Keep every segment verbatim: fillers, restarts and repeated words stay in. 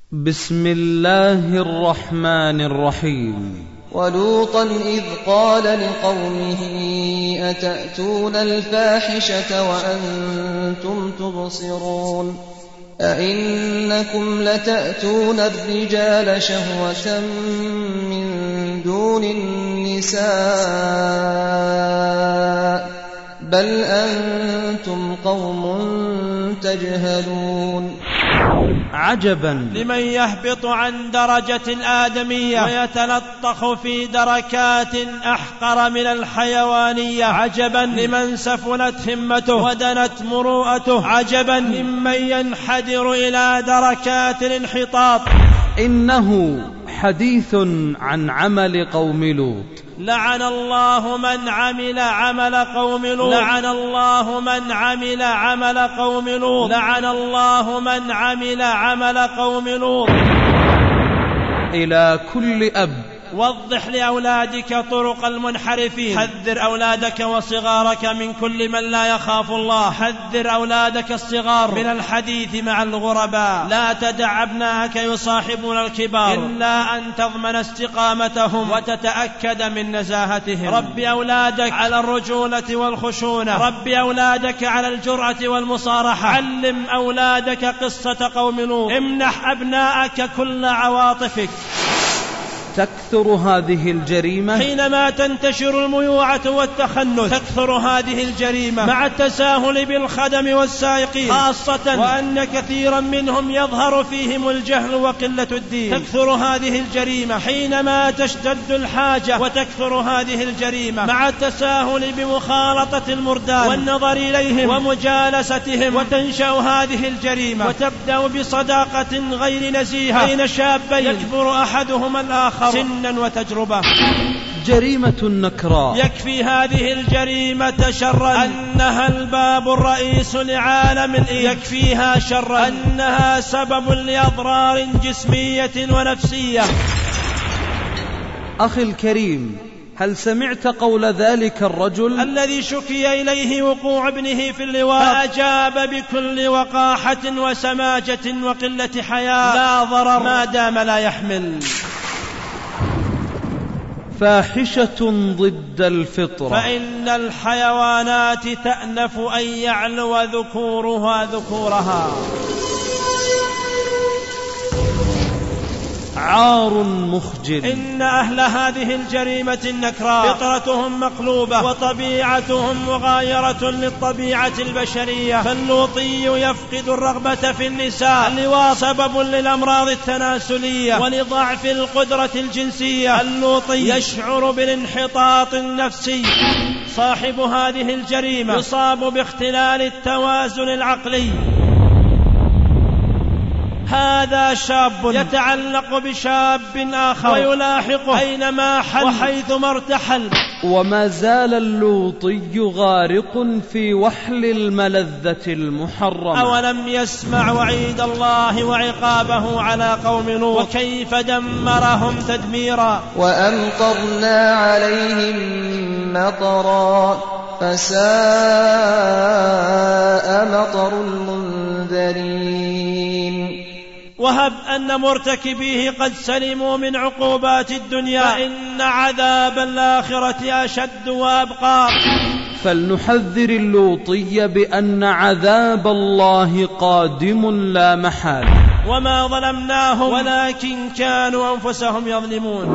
بسم الله الرحمن الرحيم. ولوطا إذ قال لقومه أتأتون الفاحشة وأنتم تبصرون أئنكم لتأتون الرجال شهوة من دون النساء بل أنتم قوم تجهلون. عجبا لمن يهبط عن درجة الآدمية ويتلطخ في دركات أحقر من الحيوانية. عجبا لمن سفلت همته ودنت مروءته. عجبا ممن ينحدر إلى دركات الانحطاط. إنه حديث عن عمل قوم لوط. لعن الله من عمل عمل قوم لوط. لعن الله من عمل عمل قوم لوط. لعن الله من عمل عمل قوم لوط. إلى كل أب وضح لأولادك طرق المنحرفين. حذر أولادك وصغارك من كل من لا يخاف الله. حذر أولادك الصغار من الحديث مع الغرباء. لا تدع أبنائك يصاحبون الكبار إلا أن تضمن استقامتهم وتتأكد من نزاهتهم. رب أولادك على الرجولة والخشونة. رب أولادك على الجرأة والمصارحة. علم أولادك قصة قوم لوط. امنح أبنائك كل عواطفك. تكثر هذه الجريمة حينما تنتشر الميوعة والتخنث. تكثر هذه الجريمة مع التساهل بالخدم والسائقين خاصة، وأن كثيرا منهم يظهر فيهم الجهل وقلة الدين. تكثر هذه الجريمة حينما تشتد الحاجة، وتكثر هذه الجريمة مع التساهل بمخالطة المردان والنظر إليهم ومجالستهم. وتنشأ هذه الجريمة وتبدأ بصداقة غير نزيهة بين شابين يكبر أحدهما الآخر سنا وتجربة. جريمة نكراء. يكفي هذه الجريمة شرا أنها الباب الرئيس لعالم الإنس. يكفيها شرا أنها سبب لأضرار جسمية ونفسية. أخي الكريم، هل سمعت قول ذلك الرجل الذي شكي إليه وقوع ابنه في اللواط، فأجاب بكل وقاحة وسماجة وقلة حياء: لا ضرر ما دام لا يحمل. فاحشة ضد الفطرة. فإن الحيوانات تأنف أن يعلو ذكورها ذكورها. عار مخجل. إن أهل هذه الجريمة النكراء فطرتهم مقلوبة وطبيعتهم مغايرة للطبيعة البشرية. فاللوطي يفقد الرغبة في النساء. اللواط سبب للأمراض التناسلية ولضعف القدرة الجنسية. اللوطي يشعر بالانحطاط النفسي. صاحب هذه الجريمة يصاب باختلال التوازن العقلي. هذا شاب يتعلق بشاب آخر ويلاحقه أينما حل وحيثما ارتحل. وما زال اللوطي غارق في وحل الملذة المحرمة. أولم يسمع وعيد الله وعقابه على قوم لوط وكيف دمرهم تدميرا. وأمطرنا عليهم مطرا فساء مطر المنذرين. وهب أن مرتكبيه قد سلموا من عقوبات الدنيا، فإن عذاب الآخرة أشد وأبقى. فلنحذر اللوطي بأن عذاب الله قادم لا محالة. وما ظلمناهم ولكن كانوا أنفسهم يظلمون.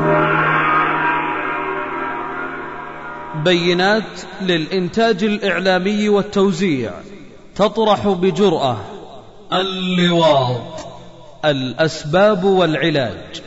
بينات للإنتاج الإعلامي والتوزيع تطرح بجرأة: اللواط، الأسباب والعلاج.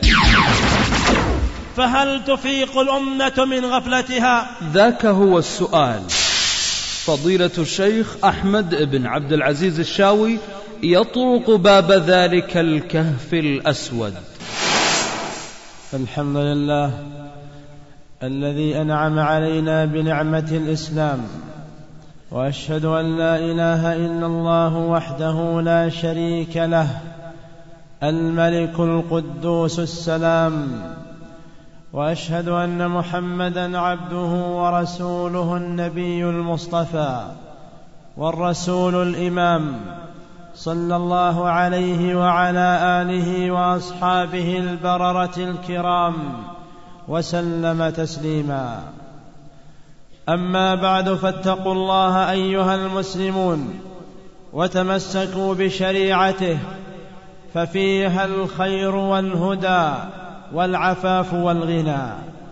فهل تفيق الأمة من غفلتها؟ ذاك هو السؤال. فضيلة الشيخ أحمد بن عبد العزيز الشاوي يطرق باب ذلك الكهف الأسود. الحمد لله الذي أنعم علينا بنعمة الإسلام، وأشهد أن لا إله إلا الله وحده لا شريك له، الملك القدوس السلام. وأشهد أن محمدًا عبده ورسوله النبي المصطفى والرسول الإمام، صلى الله عليه وعلى آله وأصحابه البررة الكرام وسلم تسليما. أما بعد، فاتقوا الله أيها المسلمون وتمسكوا بشريعته، ففيها الخير والهدى والعفاف والغنى.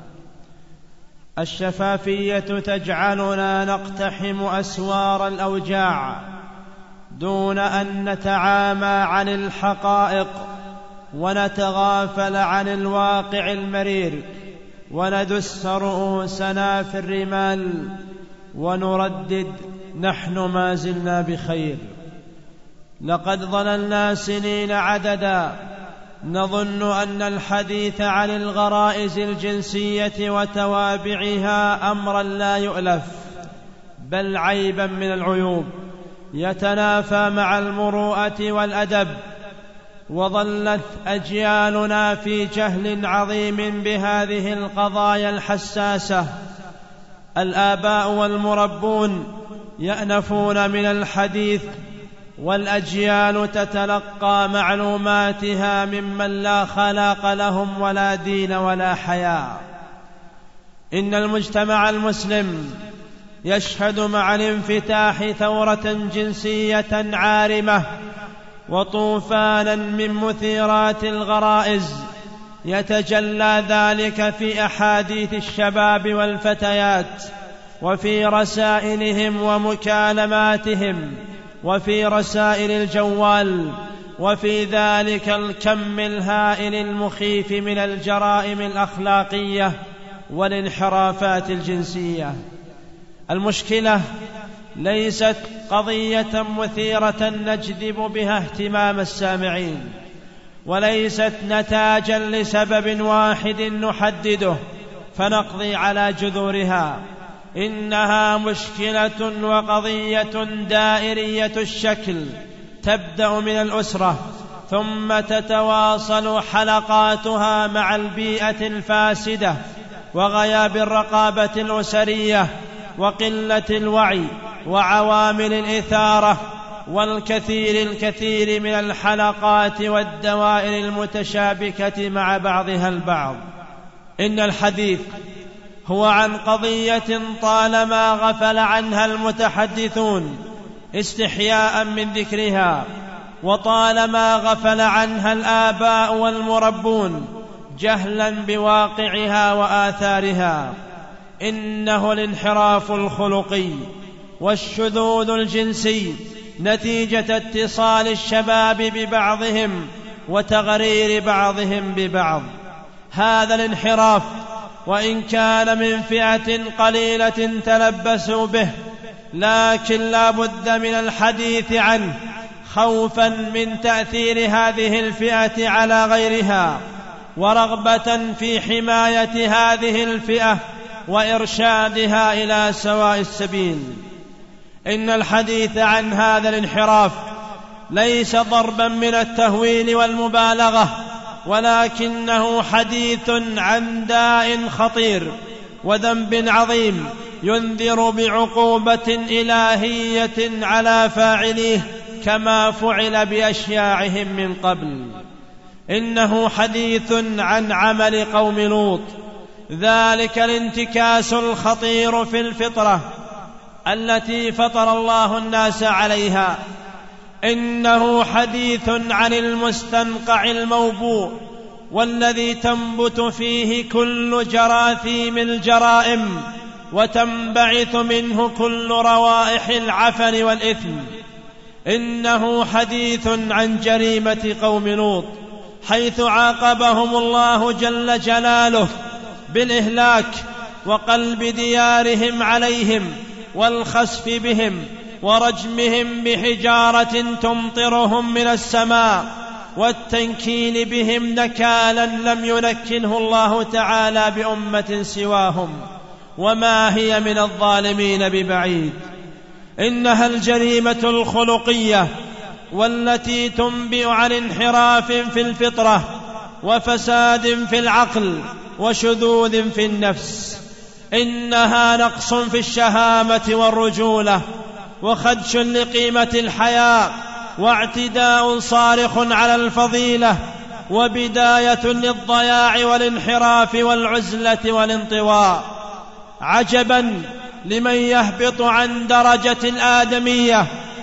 الشفافية تجعلنا نقتحم أسوار الأوجاع دون أن نتعامى عن الحقائق ونتغافل عن الواقع المرير وندس رؤوسنا في الرمال ونردد: نحن ما زلنا بخير. لقد ظللنا سنين عددا نظن أن الحديث عن الغرائز الجنسية وتوابعها أمرا لا يؤلف، بل عيبا من العيوب يتنافى مع المروءة والأدب. وظلت أجيالنا في جهل عظيم بهذه القضايا الحساسة. الآباء والمربون يأنفون من الحديث، والأجيال تتلقى معلوماتها ممن لا خلاق لهم ولا دين ولا حياء. إن المجتمع المسلم يشهد مع الانفتاح ثورة جنسية عارمة وطوفانا من مثيرات الغرائز، يتجلى ذلك في أحاديث الشباب والفتيات، وفي رسائلهم ومكالماتهم، وفي رسائل الجوال، وفي ذلك الكم الهائل المخيف من الجرائم الأخلاقية والانحرافات الجنسية. المشكلة ليست قضية مثيرة نجذب بها اهتمام السامعين، وليست نتاجا لسبب واحد نحدده فنقضي على جذورها. إنها مشكلة وقضية دائرية الشكل، تبدأ من الأسرة ثم تتواصل حلقاتها مع البيئة الفاسدة وغياب الرقابة الأسرية وقلة الوعي وعوامل الإثارة والكثير الكثير من الحلقات والدوائر المتشابكة مع بعضها البعض. إن الحديث هو عن قضية طالما غفل عنها المتحدثون استحياء من ذكرها، وطالما غفل عنها الآباء والمربون جهلا بواقعها وآثارها. إنه الانحراف الخلقي والشذوذ الجنسي نتيجة اتصال الشباب ببعضهم وتغرير بعضهم ببعض. هذا الانحراف وإن كان من فئة قليلة تلبسوا به، لكن لا بد من الحديث عنه خوفا من تأثير هذه الفئة على غيرها، ورغبة في حماية هذه الفئة وإرشادها إلى سواء السبيل. إن الحديث عن هذا الانحراف ليس ضربا من التهويل والمبالغة، ولكنه حديث عن داء خطير وذنب عظيم ينذر بعقوبة إلهية على فاعليه كما فعل بأشياعهم من قبل. إنه حديث عن عمل قوم لوط، ذلك الانتكاس الخطير في الفطرة التي فطر الله الناس عليها. إنه حديث عن المستنقع الموبوء والذي تنبت فيه كل جراثيم الجرائم وتنبعث منه كل روائح العفن والإثم. إنه حديث عن جريمة قوم لوط، حيث عاقبهم الله جل جلاله بالإهلاك وقلب ديارهم عليهم والخسف بهم ورجمهم بحجارة تمطرهم من السماء والتنكيل بهم نكالا لم ينكله الله تعالى بأمة سواهم، وما هي من الظالمين ببعيد. إنها الجريمة الخلقية والتي تنبئ عن انحراف في الفطرة وفساد في العقل وشذوذ في النفس. إنها نقص في الشهامة والرجولة وخدش لقيمة الحياة واعتداء صارخ على الفضيلة، وبداية للضياع والانحراف والعزلة والانطواء. عجبا لمن يهبط عن درجة الآدمية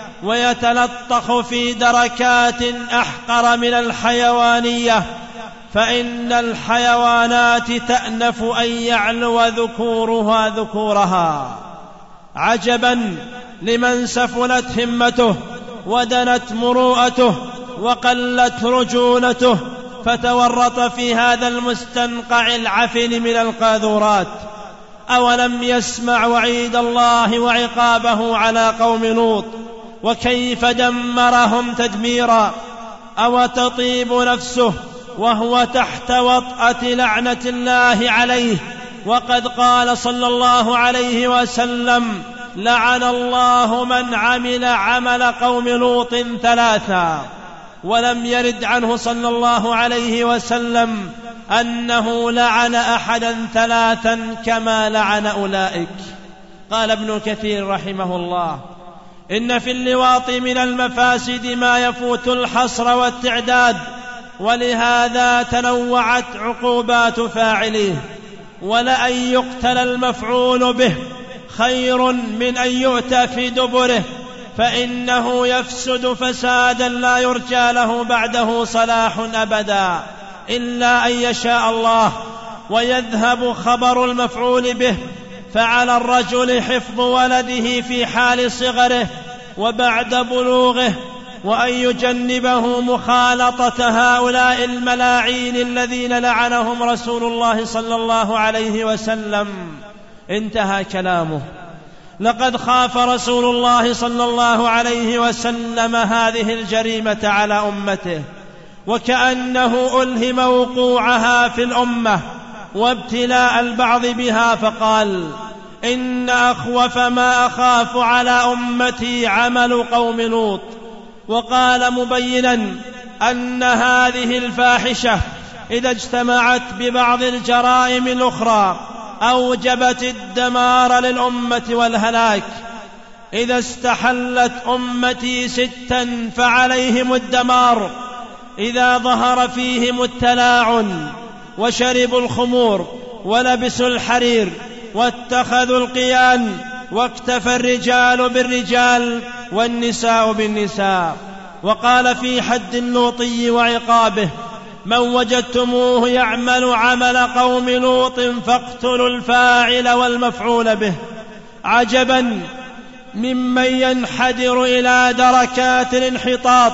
ويتلطخ في دركات أحقر من الحيوانية، فإن الحيوانات تأنف أن يعلو ذكورها ذكورها. عجبا لمن سفلت همته ودنت مروءته وقلت رجولته فتورط في هذا المستنقع العفن من القاذورات. أولم يسمع وعيد الله وعقابه على قوم لوط وكيف دمرهم تدميرا؟ أو تطيب نفسه وهو تحت وطأة لعنة الله عليه، وقد قال صلى الله عليه وسلم: لعن الله من عمل عمل قوم لوط ثلاثا. ولم يرد عنه صلى الله عليه وسلم أنه لعن أحدا ثلاثا كما لعن أولئك. قال ابن كثير رحمه الله: إن في اللواط من المفاسد ما يفوت الحصر والتعداد، ولهذا تنوعت عقوبات فاعليه، ولأن يقتل المفعول به خير من أن يؤتى في دبره، فإنه يفسد فسادا لا يرجى له بعده صلاح أبدا إلا أن يشاء الله ويذهب خبر المفعول به. فعلى الرجل حفظ ولده في حال صغره وبعد بلوغه، وأن يجنبه مخالطة هؤلاء الملاعين الذين لعنهم رسول الله صلى الله عليه وسلم. انتهى كلامه. لقد خاف رسول الله صلى الله عليه وسلم هذه الجريمة على أمته، وكأنه ألهم وقوعها في الأمة وابتلاء البعض بها، فقال: إن أخوف ما أخاف على أمتي عمل قوم لوط. وقال مبينا أن هذه الفاحشة إذا اجتمعت ببعض الجرائم الأخرى أوجبت الدمار للأمة والهلاك. إذا استحلت أمتي ستا فعليهم الدمار: إذا ظهر فيهم التلاعن وشربوا الخمور ولبسوا الحرير واتخذوا القيان، واكتفى الرجال بالرجال والنساء بالنساء. وقال في حد اللوطي وعقابه: من وجدتموه يعمل عمل قوم لوط فاقتلوا الفاعل والمفعول به. عجبا ممن ينحدر إلى دركات الانحطاط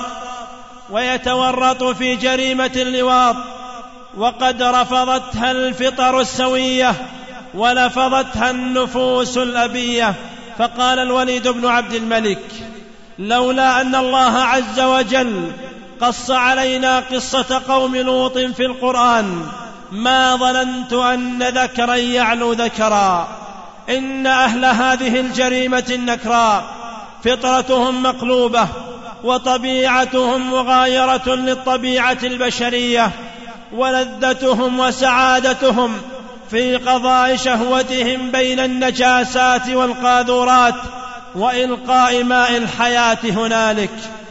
ويتورط في جريمة اللواط، وقد رفضتها الفطر السوية ولفظتها النفوس الأبية. فقال الوليد بن عبد الملك: لولا أن الله عز وجل قص علينا قصة قوم لوط في القرآن ما ظننت أن ذكرا يعلو ذكرا. إن أهل هذه الجريمة النكراء فطرتهم مقلوبة، وطبيعتهم مغايرة للطبيعة البشرية، ولذتهم وسعادتهم في قضاء شهوتهم بين النجاسات والقاذورات وإلقاء ماء الحياة هنالك.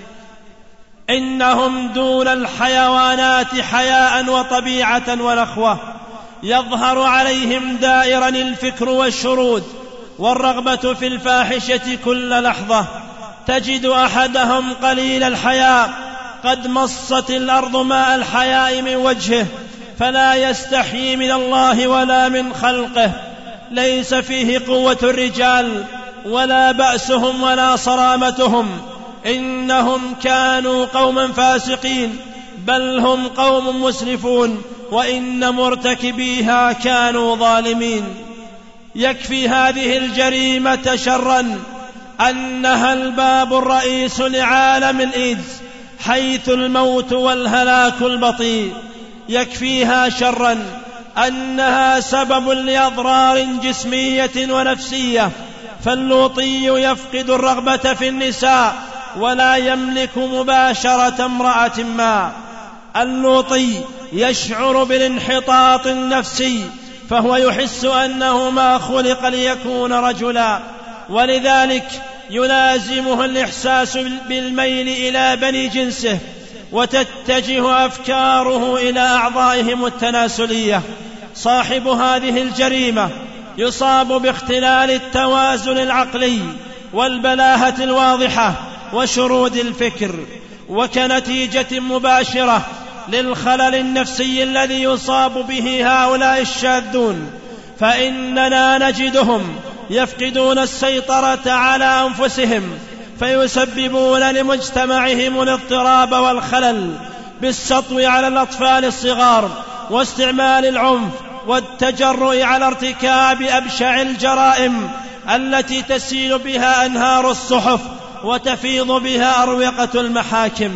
إنهم دون الحيوانات حياء وطبيعة ونخوة، يظهر عليهم دائرا الفكر والشرود والرغبة في الفاحشة كل لحظة. تجد أحدهم قليل الحياء قد مصت الأرض ماء الحياء من وجهه، فلا يستحيي من الله ولا من خلقه، ليس فيه قوة الرجال ولا بأسهم ولا صرامتهم. إنهم كانوا قوما فاسقين، بل هم قوم مسرفون، وإن مرتكبيها كانوا ظالمين. يكفي هذه الجريمة شرا أنها الباب الرئيس لعالم الإيدز، حيث الموت والهلاك البطيء. يكفيها شرا أنها سبب لأضرار جسمية ونفسية، فاللوطي يفقد الرغبة في النساء ولا يملك مباشرة امرأة ما. اللوطي يشعر بالانحطاط النفسي، فهو يحس أنه ما خلق ليكون رجلا، ولذلك يلازمه الإحساس بالميل إلى بني جنسه، وتتجه أفكاره إلى أعضائهم التناسلية. صاحب هذه الجريمة يصاب باختلال التوازن العقلي والبلاهة الواضحة وشرود الفكر، وكنتيجة مباشرة للخلل النفسي الذي يصاب به هؤلاء الشاذون، فإننا نجدهم يفقدون السيطرة على أنفسهم، فيسببون لمجتمعهم الاضطراب والخلل بالسطو على الأطفال الصغار، واستعمال العنف والتجرؤ على ارتكاب أبشع الجرائم التي تسيل بها أنهار الصحف وتفيض بها أروقة المحاكم.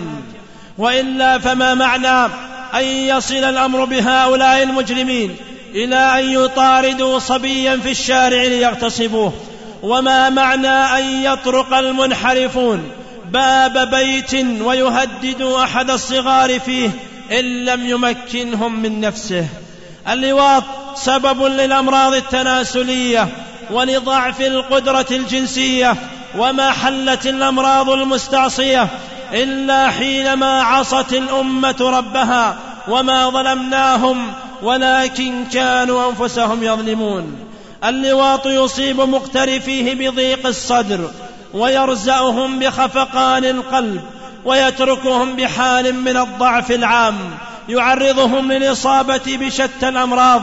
وإلا فما معنى أن يصل الأمر بهؤلاء المجرمين إلى أن يطاردوا صبيا في الشارع ليغتصبوه؟ وما معنى أن يطرق المنحرفون باب بيت ويهددوا أحد الصغار فيه إن لم يمكنهم من نفسه؟ اللواط سبب للأمراض التناسلية ولضعف القدرة الجنسية، وما حلت الأمراض المستعصية إلا حينما عصت الأمة ربها. وما ظلمناهم ولكن كانوا أنفسهم يظلمون. اللواط يصيب مقترفيه بضيق الصدر، ويرزأهم بخفقان القلب، ويتركهم بحال من الضعف العام، يعرضهم للإصابة بشتى الأمراض،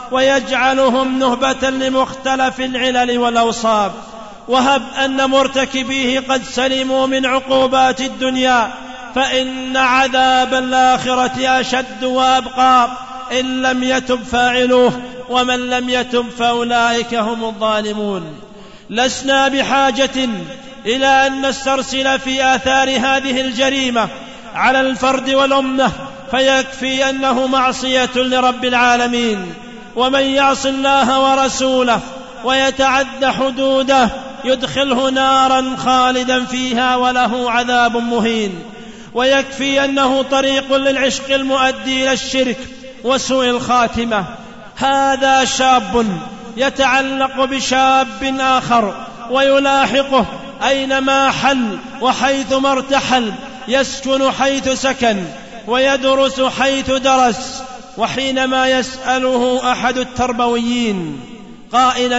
ويجعلهم نهبة لمختلف العلل والأوصاب. وهب أن مرتكبيه قد سلموا من عقوبات الدنيا، فإن عذاب الآخرة أشد وأبقى إن لم يتب فاعلوه، ومن لم يتب فأولئك هم الظالمون. لسنا بحاجة إلى أن نسترسل في آثار هذه الجريمة على الفرد والأمة، فيكفي أنه معصية لرب العالمين. ومن يعص الله ورسوله ويتعد حدوده يدخله نارا خالدا فيها وله عذاب مهين. ويكفي أنه طريق للعشق المؤدي إلى الشرك وسوء الخاتمة. هذا شاب يتعلق بشاب آخر ويلاحقه أينما حل وحيثما ارتحل، يسكن حيث سكن ويدرس حيث درس. وحينما يسأله أحد التربويين قائلا: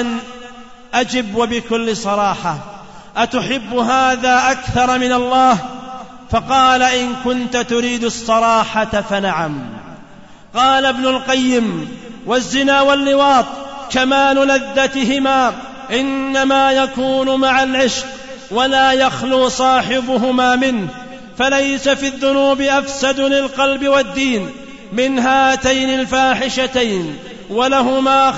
أجب وبكل صراحة، أتحب هذا أكثر من الله؟ فقال: إن كنت تريد الصراحة فنعم. قال ابن القيم: والزنا واللواط كمال لذتهما إنما يكون مع العشق ولا يخلو صاحبهما منه، فليس في الذنوب أفسد للقلب والدين من هاتين الفاحشتين، ولهما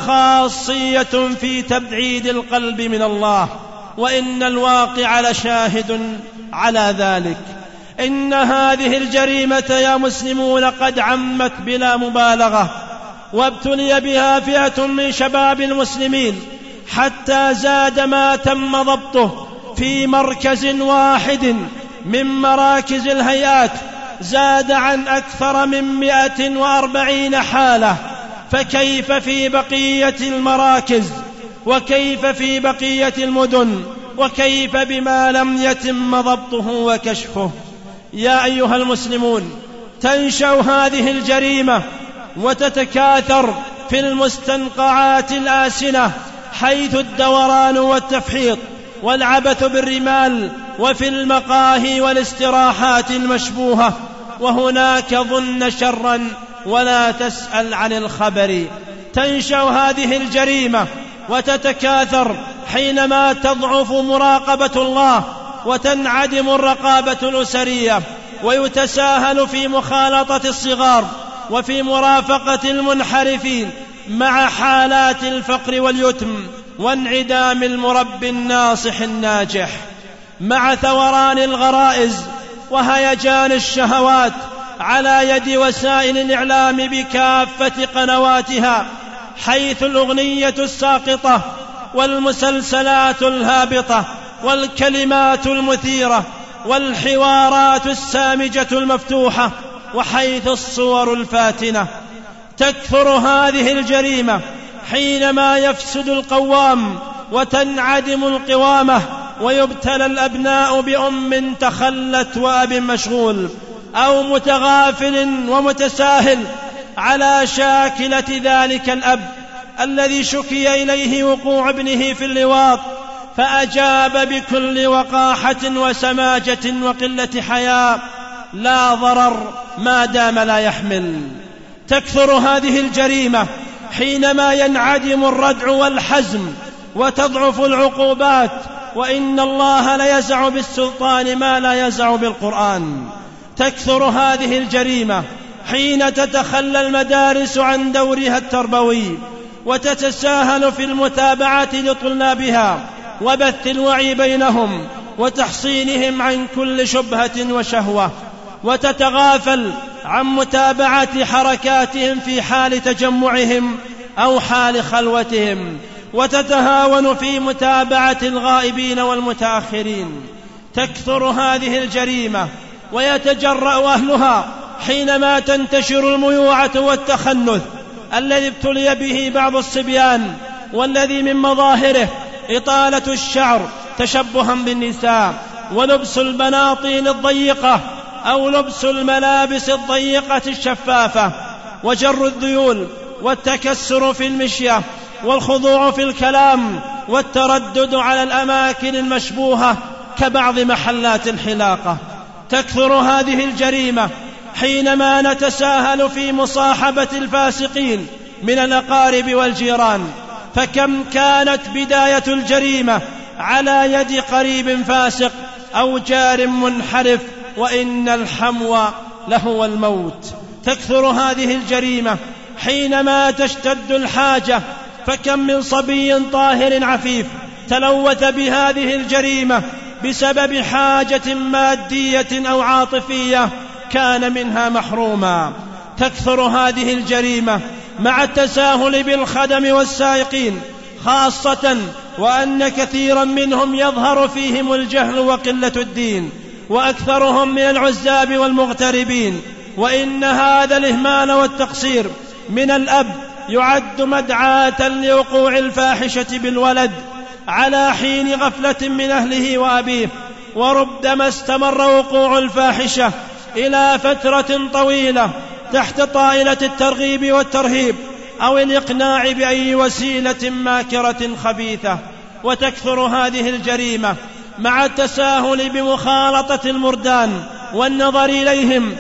خاصية في تبعيد القلب من الله، وإن الواقع لشاهد على ذلك. إن هذه الجريمة يا مسلمون قد عمت بلا مبالغة، وابتلي بها فئة من شباب المسلمين حتى زاد ما تم ضبطه في مركز واحد من مراكز الهيئات زاد عن أكثر من مئة وأربعين حالة. فكيف في بقية المراكز؟ وكيف في بقية المدن؟ وكيف بما لم يتم ضبطه وكشفه؟ يا أيها المسلمون، تنشأ هذه الجريمة وتتكاثر في المستنقعات الآسنة، حيث الدوران والتفحيط والعبث بالرمال، وفي المقاهي والاستراحات المشبوهة. وهناك ظن شرا ولا تسأل عن الخبر. تنشأ هذه الجريمة وتتكاثر حينما تضعف مراقبة الله وتنعدم الرقابة الأسرية، ويتساهل في مخالطة الصغار وفي مرافقة المنحرفين، مع حالات الفقر واليتم وانعدام المربي الناصح الناجح، مع ثوران الغرائز وهيجان الشهوات على يد وسائل الإعلام بكافة قنواتها، حيث الأغنية الساقطة والمسلسلات الهابطة والكلمات المثيرة والحوارات السامجة المفتوحة، وحيث الصور الفاتنة. تكثر هذه الجريمة حينما يفسد القوام وتنعدم القوامة، ويبتلى الأبناء بأم تخلت وأب مشغول أو متغافل ومتساهل على شاكلة ذلك الأب الذي شكي إليه وقوع ابنه في اللواط، فأجاب بكل وقاحة وسماجة وقلة حياء: لا ضرر ما دام لا يحمل. تكثر هذه الجريمة حينما ينعدم الردع والحزم وتضعف العقوبات، وإن الله ليزع بالسلطان ما لا يزع بالقرآن. تكثر هذه الجريمة حين تتخلى المدارس عن دورها التربوي وتتساهل في المتابعة لطلابها وبث الوعي بينهم وتحصينهم عن كل شبهة وشهوة، وتتغافل عن متابعة حركاتهم في حال تجمعهم أو حال خلوتهم، وتتهاون في متابعة الغائبين والمتأخرين. تكثر هذه الجريمة ويتجرأ أهلها حينما تنتشر الميوعة والتخنث الذي ابتلي به بعض الصبيان، والذي من مظاهره إطالة الشعر تشبها بالنساء، ولبس البناطيل الضيقة أو لبس الملابس الضيقة الشفافة، وجر الذيول، والتكسر في المشية، والخضوع في الكلام، والتردد على الأماكن المشبوهة كبعض محلات الحلاقة. تكثر هذه الجريمة حينما نتساهل في مصاحبة الفاسقين من الأقارب والجيران، فكم كانت بداية الجريمة على يد قريب فاسق أو جار منحرف، وإن الحمو لهو الموت. تكثر هذه الجريمة حينما تشتد الحاجة، فكم من صبي طاهر عفيف تلوث بهذه الجريمة بسبب حاجة مادية أو عاطفية كان منها محروما. تكثر هذه الجريمة مع التساهل بالخدم والسائقين خاصة، وأن كثيرا منهم يظهر فيهم الجهل وقلة الدين، وأكثرهم من العزاب والمغتربين. وإن هذا الإهمال والتقصير من الأب يعد مدعاة لوقوع الفاحشة بالولد على حين غفلة من أهله وأبيه، وربما استمر وقوع الفاحشة إلى فترة طويلة تحت طائلة الترغيب والترهيب أو الإقناع بأي وسيلة ماكرة خبيثة. وتكثر هذه الجريمة مع التساهل بمخالطة المردان والنظر إليهم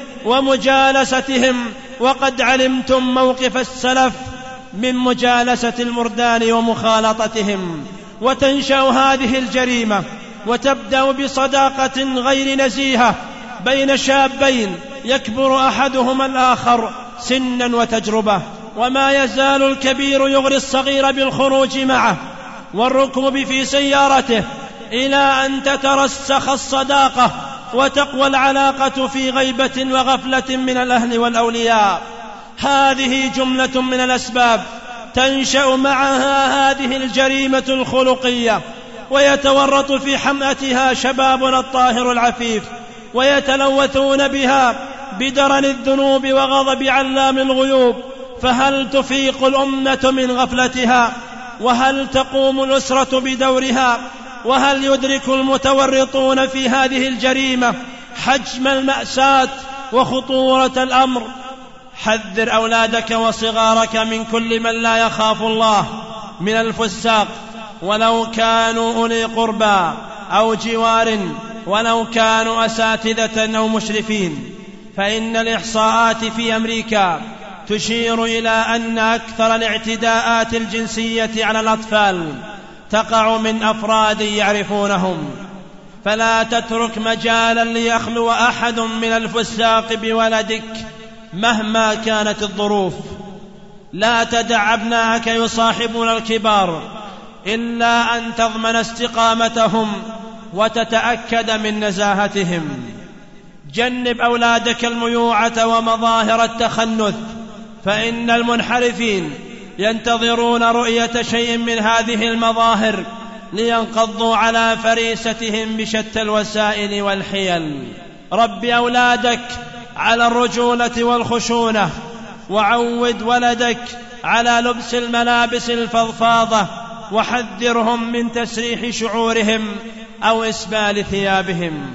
ومجالستهم، وقد علمتم موقف السلف من مجالسة المردان ومخالطتهم. وتنشأ هذه الجريمة وتبدأ بصداقة غير نزيهة بين شابين يكبر أحدهما الآخر سنا وتجربة، وما يزال الكبير يغري الصغير بالخروج معه والركوب في سيارته إلى أن تترسخ الصداقة وتقوى العلاقة في غيبة وغفلة من الأهل والأولياء. هذه جملة من الأسباب تنشأ معها هذه الجريمة الخلقية، ويتورط في حمأتها شبابنا الطاهر العفيف، ويتلوثون بها بدرن الذنوب وغضب علام الغيوب. فهل تفيق الأمة من غفلتها؟ وهل تقوم الأسرة بدورها؟ وهل يدرك المتورطون في هذه الجريمة حجم المأساة وخطورة الأمر؟ حذر أولادك وصغارك من كل من لا يخاف الله من الفساق، ولو كانوا أولي قربى أو جوار، ولو كانوا أساتذة أو مشرفين. فإن الإحصاءات في أمريكا تشير إلى أن أكثر الاعتداءات الجنسية على الأطفال تقع من أفراد يعرفونهم، فلا تترك مجالا ليخلو أحد من الفساق بولدك مهما كانت الظروف. لا تدع أبناءك يصاحبون الكبار إلا أن تضمن استقامتهم وتتأكد من نزاهتهم. جنب أولادك الميوعة ومظاهر التخنث، فإن المنحرفين ينتظرون رؤية شيء من هذه المظاهر لينقضوا على فريستهم بشتى الوسائل والحيل. رب أولادك على الرجولة والخشونة، وعود ولدك على لبس الملابس الفضفاضة، وحذرهم من تسريح شعورهم أو إسبال ثيابهم.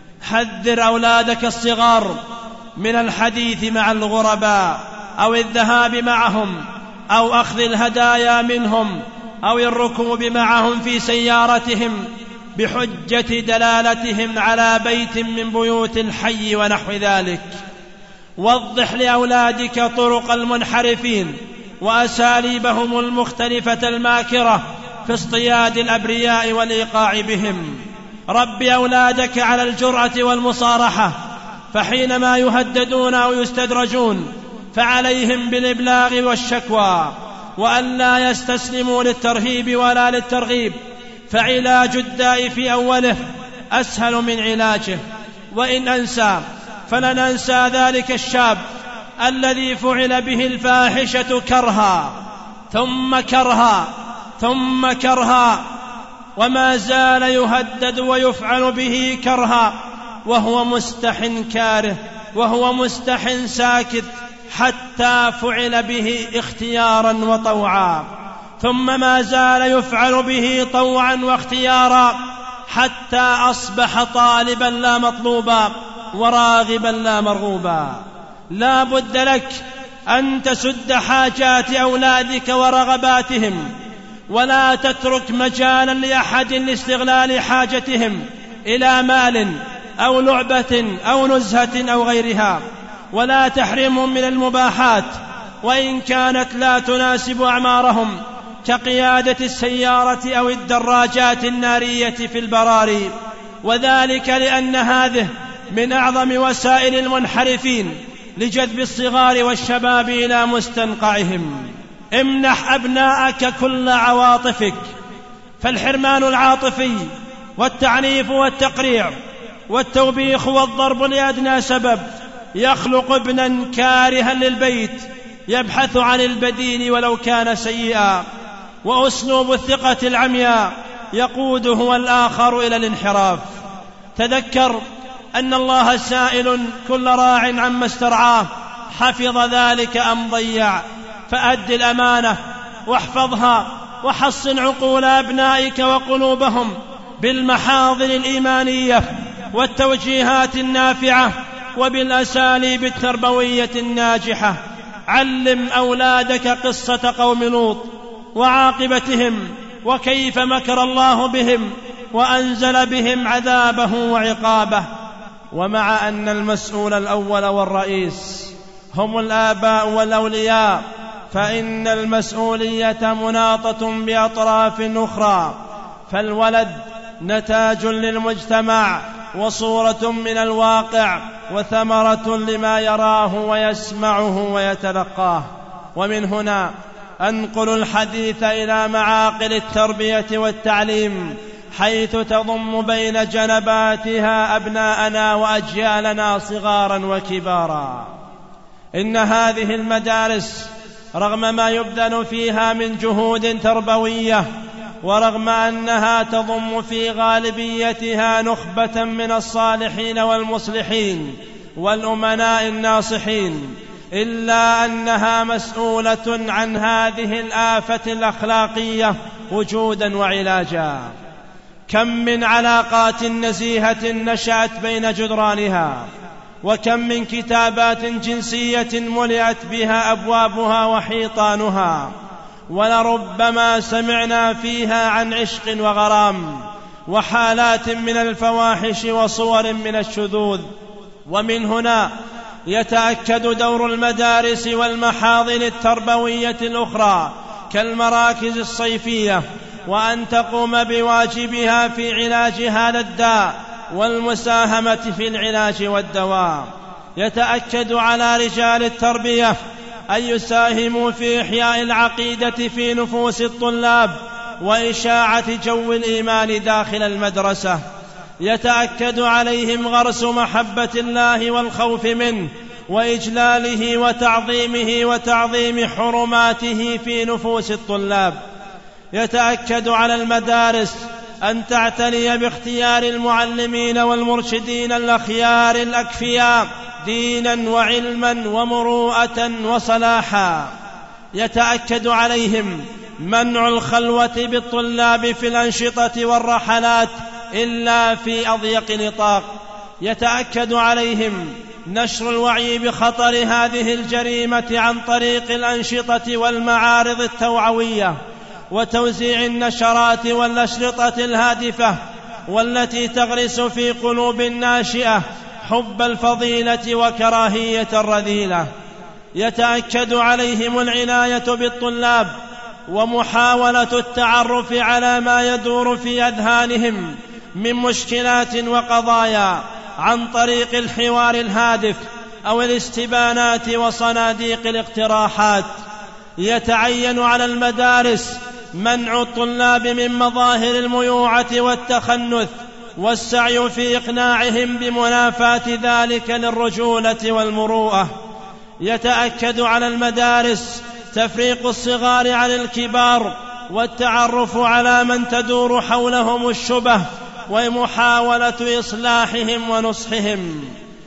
حذر أولادك الصغار من الحديث مع الغرباء أو الذهاب معهم أو أخذ الهدايا منهم أو الركوب معهم في سيارتهم بحجة دلالتهم على بيت من بيوت الحي ونحو ذلك. وضح لأولادك طرق المنحرفين وأساليبهم المختلفة الماكرة في اصطياد الأبرياء والإيقاع بهم. رب أولادك على الجرأة والمصارحة، فحينما يهددون أو يستدرجون فعليهم بالإبلاغ والشكوى، وأن لا يستسلموا للترهيب ولا للترغيب، فعلاج الداء في أوله أسهل من علاجه. وإن أنسى فلننسى ذلك الشاب الذي فعل به الفاحشة كرها ثم كرها ثم كرها، وما زال يهدد ويفعل به كرها وهو مستح كاره وهو مستح ساكت، حتى فعل به اختيارا وطوعا، ثم ما زال يفعل به طوعا واختيارا، حتى أصبح طالبا لا مطلوبا وراغبا لا مرغوبا. لا بد لك أن تسد حاجات أولادك ورغباتهم، ولا تترك مجالا لأحد لاستغلال حاجتهم إلى مال أو لعبة أو نزهة أو غيرها، ولا تحرمهم من المباحات وإن كانت لا تناسب أعمارهم، كقيادة السيارة أو الدراجات النارية في البراري، وذلك لأن هذه من أعظم وسائل المنحرفين لجذب الصغار والشباب إلى مستنقعهم. امنح أبناءك كل عواطفك، فالحرمان العاطفي والتعنيف والتقريع والتوبيخ والضرب لأدنى سبب يخلق ابنا كارها للبيت يبحث عن البديل ولو كان سيئا، وأسلوب الثقة العمياء يقوده والآخر إلى الانحراف. تذكر أن الله سائل كل راع عما استرعاه، حفظ ذلك أم ضيع، فأد الأمانة واحفظها، وحصن عقول أبنائك وقلوبهم بالمحاضن الإيمانية والتوجيهات النافعة وبالأساليب التربوية الناجحة. علم أولادك قصة قوم لوط وعاقبتهم، وكيف مكر الله بهم وأنزل بهم عذابه وعقابه. ومع أن المسؤول الأول والرئيس هم الآباء والأولياء، فإن المسؤولية مناطة بأطراف أخرى، فالولد نتاج للمجتمع وصورة من الواقع وثمرة لما يراه ويسمعه ويتلقاه. ومن هنا أنقل الحديث إلى معاقل التربية والتعليم، حيث تضم بين جنباتها أبناءنا وأجيالنا صغارا وكبارا. إن هذه المدارس رغم ما يبذل فيها من جهود تربوية، ورغم أنها تضم في غالبيتها نخبة من الصالحين والمصلحين والأمناء الناصحين، إلا أنها مسؤولة عن هذه الآفة الأخلاقية وجودا وعلاجا. كم من علاقات نزيهة نشأت بين جدرانها، وكم من كتابات جنسية ملئت بها أبوابها وحيطانها، ولربما سمعنا فيها عن عشق وغرام وحالات من الفواحش وصور من الشذوذ. ومن هنا يتأكد دور المدارس والمحاضن التربوية الأخرى كالمراكز الصيفية، وأن تقوم بواجبها في علاج هذا الداء والمساهمة في العلاج والدواء. يتأكد على رجال التربية أن يساهموا في إحياء العقيدة في نفوس الطلاب وإشاعة جو الإيمان داخل المدرسة. يتأكد عليهم غرس محبة الله والخوف منه وإجلاله وتعظيمه وتعظيم حرماته في نفوس الطلاب. يتأكد على المدارس أن تعتني باختيار المعلمين والمرشدين الأخيار الأكفياء دينا وعلما ومروءة وصلاحا. يتأكد عليهم منع الخلوة بالطلاب في الأنشطة والرحلات إلا في أضيق نطاق. يتأكد عليهم نشر الوعي بخطر هذه الجريمة عن طريق الأنشطة والمعارض التوعوية وتوزيع النشرات والأشرطة الهادفة والتي تغرس في قلوب الناشئة حب الفضيلة وكراهية الرذيلة. يتأكد عليهم العناية بالطلاب ومحاولة التعرف على ما يدور في أذهانهم من مشكلات وقضايا عن طريق الحوار الهادف أو الاستبانات وصناديق الاقتراحات. يتعين على المدارس منع الطلاب من مظاهر الميوعة والتخنث والسعي في إقناعهم بمنافاة ذلك للرجولة والمروءة. يتأكد على المدارس تفريق الصغار عن الكبار والتعرف على من تدور حولهم الشبه ومحاولة إصلاحهم ونصحهم.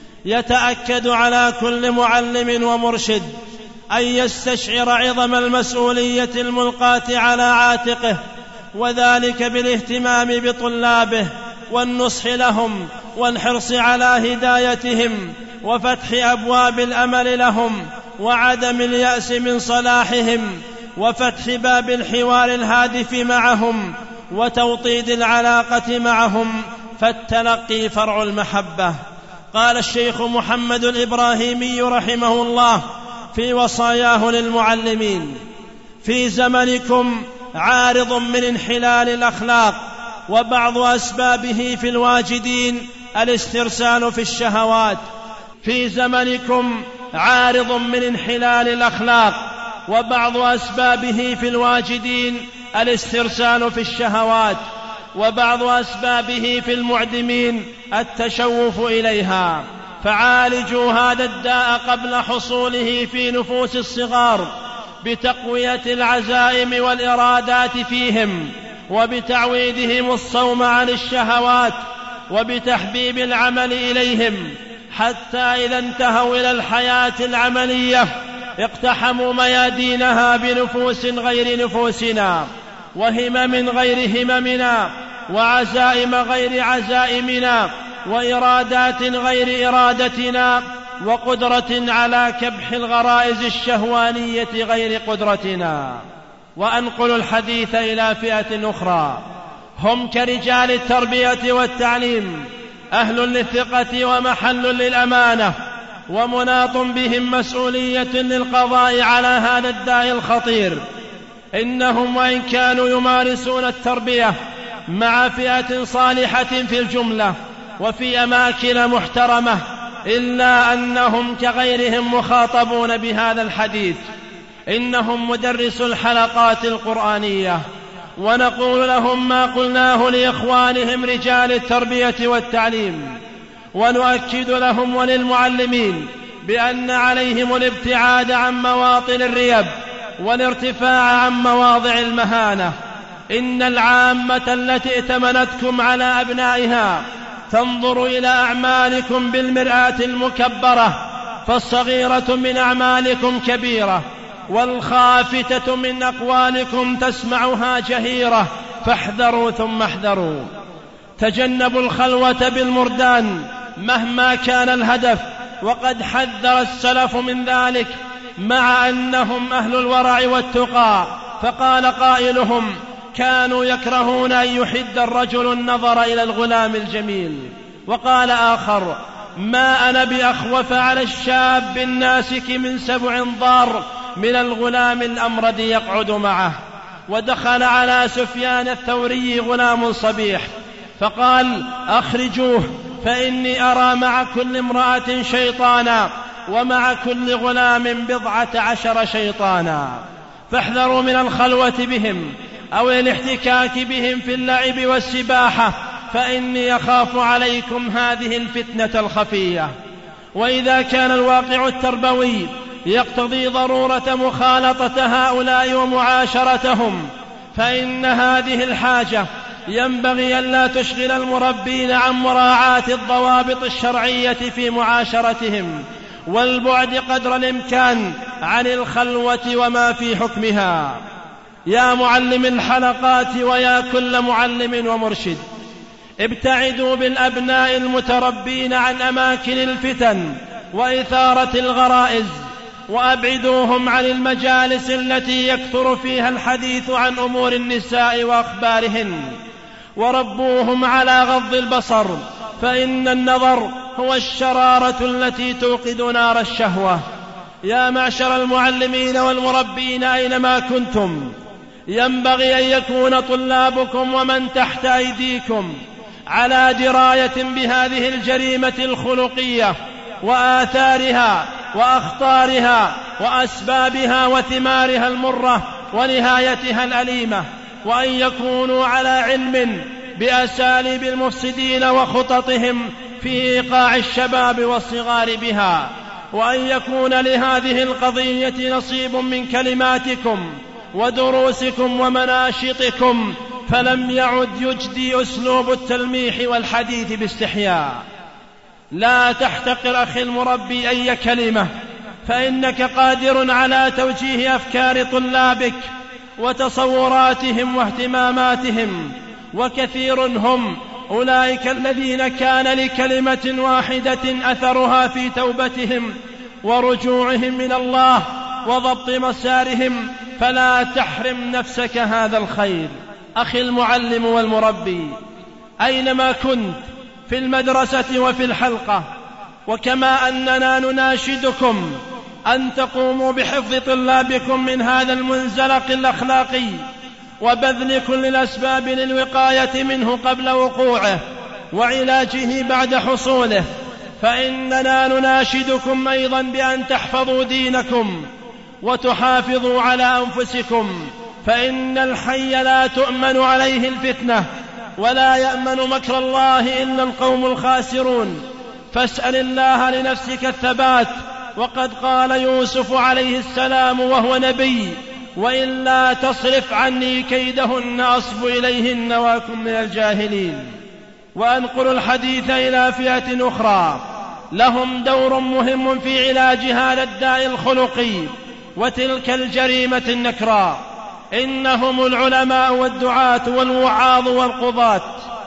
يتأكد على كل معلم ومرشد أن يستشعر عظم المسؤولية الملقاة على عاتقه، وذلك بالاهتمام بطلابه والنصح لهم والحرص على هدايتهم وفتح أبواب الأمل لهم وعدم اليأس من صلاحهم وفتح باب الحوار الهادف معهم وتوطيد العلاقة معهم، فالتلقي فرع المحبة. قال الشيخ محمد الإبراهيمي رحمه الله في وصاياه للمعلمين: في زمنكم عارض من انحلال الأخلاق، وبعض أسبابه في الواجدين الاسترسال في الشهوات. في زمنكم عارض من انحلال الأخلاق، وبعض أسبابه في الواجدين الاسترسال في الشهوات، وبعض أسبابه في المعدمين التشوف إليها. فعالجوا هذا الداء قبل حصوله في نفوس الصغار بتقوية العزائم والإرادات فيهم، وبتعويدهم الصوم عن الشهوات، وبتحبيب العمل إليهم، حتى إذا انتهوا إلى الحياة العملية اقتحموا ميادينها بنفوس غير نفوسنا، وهمم غير هممنا، وعزائم غير عزائمنا، وإرادات غير إرادتنا، وقدرة على كبح الغرائز الشهوانية غير قدرتنا. وأنقل الحديث إلى فئة أخرى، هم كرجال التربية والتعليم، أهل للثقة ومحل للأمانة، ومناط بهم مسؤولية للقضاء على هذا الداء الخطير. إنهم وإن كانوا يمارسون التربية مع فئة صالحة في الجملة وفي أماكن محترمة، إلا أنهم كغيرهم مخاطبون بهذا الحديث. إنهم مدرس الحلقات القرآنية، ونقول لهم ما قلناه لإخوانهم رجال التربية والتعليم، ونؤكد لهم وللمعلمين بأن عليهم الابتعاد عن مواطن الريب والارتفاع عن مواضع المهانة. إن العامة التي ائتمنتكم على أبنائها تنظر إلى أعمالكم بالمرآة المكبرة، فالصغيرة من أعمالكم كبيرة، والخافتة من أقوالكم تسمعها جهيرة، فاحذروا ثم احذروا. تجنبوا الخلوة بالمردان مهما كان الهدف، وقد حذر السلف من ذلك، مع أنهم أهل الورع والتقى. فقال قائلهم: كانوا يكرهون أن يحد الرجل النظر إلى الغلام الجميل. وقال آخر: ما أنا بأخوف على الشاب الناسك من سبع ضار من الغلام الأمرد يقعد معه. ودخل على سفيان الثوري غلام صبيح فقال: أخرجوه، فإني أرى مع كل امرأة شيطانا، ومع كل غلام بضعة عشر شيطانا. فاحذروا من الخلوة بهم أو الاحتكاك بهم في اللعب والسباحة، فإني أخاف عليكم هذه الفتنة الخفية. وإذا كان الواقع التربوي يقتضي ضرورة مخالطة هؤلاء ومعاشرتهم، فإن هذه الحاجة ينبغي أن لا تشغل المربين عن مراعاة الضوابط الشرعية في معاشرتهم، والبعد قدر الإمكان عن الخلوة وما في حكمها. يا معلم الحلقات ويا كل معلم ومرشد، ابتعدوا بالأبناء المتربين عن أماكن الفتن وإثارة الغرائز، وأبعدوهم عن المجالس التي يكثر فيها الحديث عن أمور النساء وأخبارهن، وربوهم على غض البصر، فإن النظر هو الشرارة التي توقد نار الشهوة. يا معشر المعلمين والمربين أينما كنتم، ينبغي أن يكون طلابكم ومن تحت أيديكم على دراية بهذه الجريمة الخلقية وآثارها وأخطارها وأسبابها وثمارها المرة ونهايتها الأليمة، وأن يكونوا على علم بأساليب المفسدين وخططهم في إيقاع الشباب والصغار بها، وأن يكون لهذه القضية نصيب من كلماتكم ودروسكم ومناشطكم، فلم يعد يجدي أسلوب التلميح والحديث باستحياء. لا تحتقر أخي المربي أي كلمة، فإنك قادر على توجيه أفكار طلابك وتصوراتهم واهتماماتهم، وكثير هم أولئك الذين كان لكلمة واحدة أثرها في توبتهم ورجوعهم من الله وضبط مسارهم، فلا تحرم نفسك هذا الخير. أخي المعلم والمربي، أينما كنت في المدرسة وفي الحلقة، وكما أننا نناشدكم أن تقوموا بحفظ طلابكم من هذا المنزلق الأخلاقي وبذل كل الأسباب للوقاية منه قبل وقوعه وعلاجه بعد حصوله، فإننا نناشدكم أيضا بأن تحفظوا دينكم وتحافظوا على أنفسكم، فإن الحي لا تؤمن عليه الفتنة، ولا يأمن مكر الله إلا القوم الخاسرون. فاسأل الله لنفسك الثبات، وقد قال يوسف عليه السلام وهو نبي: وإلا تصرف عني كيدهن أصب إليهن وأكن من الجاهلين. وأنقل الحديث إلى فئة أخرى لهم دور مهم في علاج هذا الداء الخلقي وتلك الجريمة النكراء، إنهم العلماء والدعاة والوعاظ والقضاة.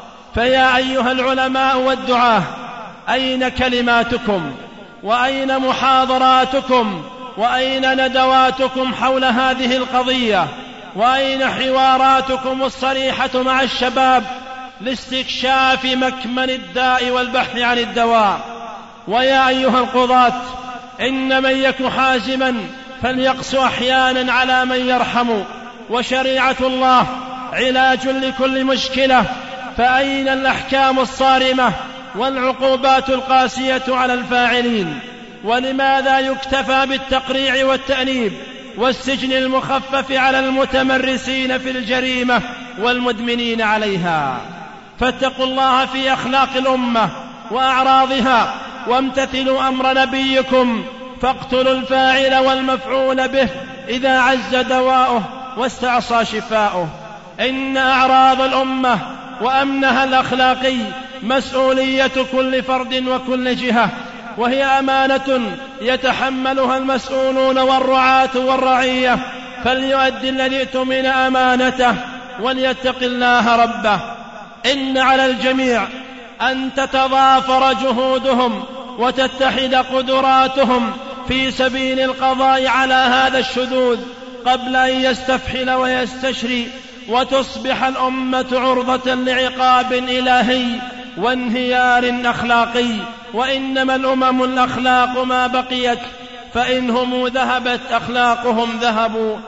فيا أيها العلماء والدعاة، أين كلماتكم؟ وأين محاضراتكم؟ وأين ندواتكم حول هذه القضية؟ وأين حواراتكم الصريحة مع الشباب لاستكشاف مكمن الداء والبحث عن الدواء؟ ويا أيها القضاة، إن من يك حازما فليقس أحيانا على من يرحم، وشريعة الله علاج لكل مشكلة، فأين الأحكام الصارمة والعقوبات القاسية على الفاعلين؟ ولماذا يكتفى بالتقريع والتأنيب والسجن المخفف على المتمرسين في الجريمة والمدمنين عليها؟ فاتقوا الله في أخلاق الأمة وأعراضها، وامتثلوا أمر نبيكم، فاقتلوا الفاعل والمفعول به إذا عز دواؤه واستعصى شفاؤه. إن أعراض الأمة وأمنها الأخلاقي مسؤولية كل فرد وكل جهة، وهي أمانة يتحملها المسؤولون والرعاة والرعية، فليؤدي الذي اؤتمن أمانته وليتق الله ربه. إن على الجميع أن تتضافر جهودهم وتتحد قدراتهم في سبيل القضاء على هذا الشذوذ قبل أن يستفحل ويستشري وتصبح الأمة عرضة لعقاب إلهي وانهيار أخلاقي. وإنما الأمم الأخلاق ما بقيت، فإنهم ذهبت أخلاقهم ذهبوا.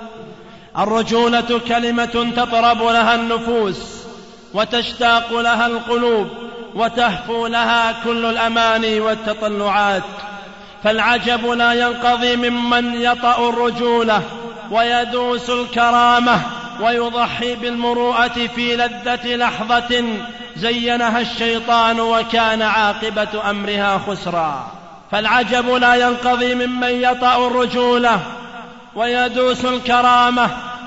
الرجولة كلمة تطرب لها النفوس وتشتاق لها القلوب وتهفو لها كل الأماني والتطلعات، فالعجب لا ينقضي ممن يطأ الرجولة ويدوس الكرامة ويضحي بالمروءة في لذة لحظة زينها الشيطان وكان عاقبة أمرها خسرا. فالعجب لا ينقضي ممن يطأ الرجولة ويدوس الكرامة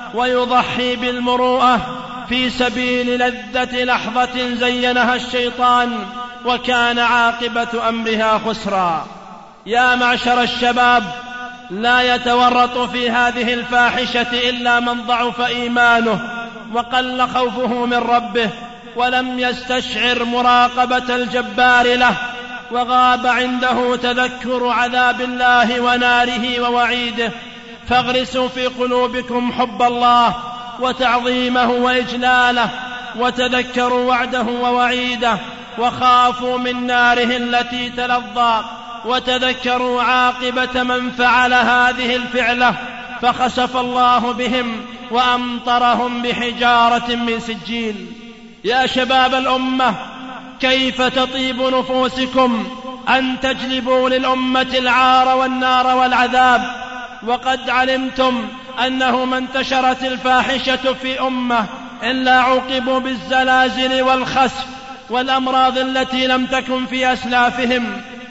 ويضحي بالمروءة في سبيل لذة لحظة زينها الشيطان وكان عاقبة أمرها خسرا. يا معشر الشباب، لا يتورط في هذه الفاحشة إلا من ضعف إيمانه وقل خوفه من ربه، ولم يستشعر مراقبة الجبار له، وغاب عنده تذكر عذاب الله وناره ووعيده. فاغرسوا في قلوبكم حب الله وتعظيمه وإجلاله، وتذكروا وعده ووعيده، وخافوا من ناره التي تلظى، وتذكروا عاقبة من فعل هذه الفعلة، فخسف الله بهم وأمطرهم بحجارة من سجيل. يا شباب الأمة، كيف تطيب نفوسكم أن تجلبوا للأمة العار والنار والعذاب، وقد علمتم أنه ما انتشرت الفاحشة في أمة إلا عوقبوا بالزلازل والخسف والأمراض التي لم تكن في أسلافهم.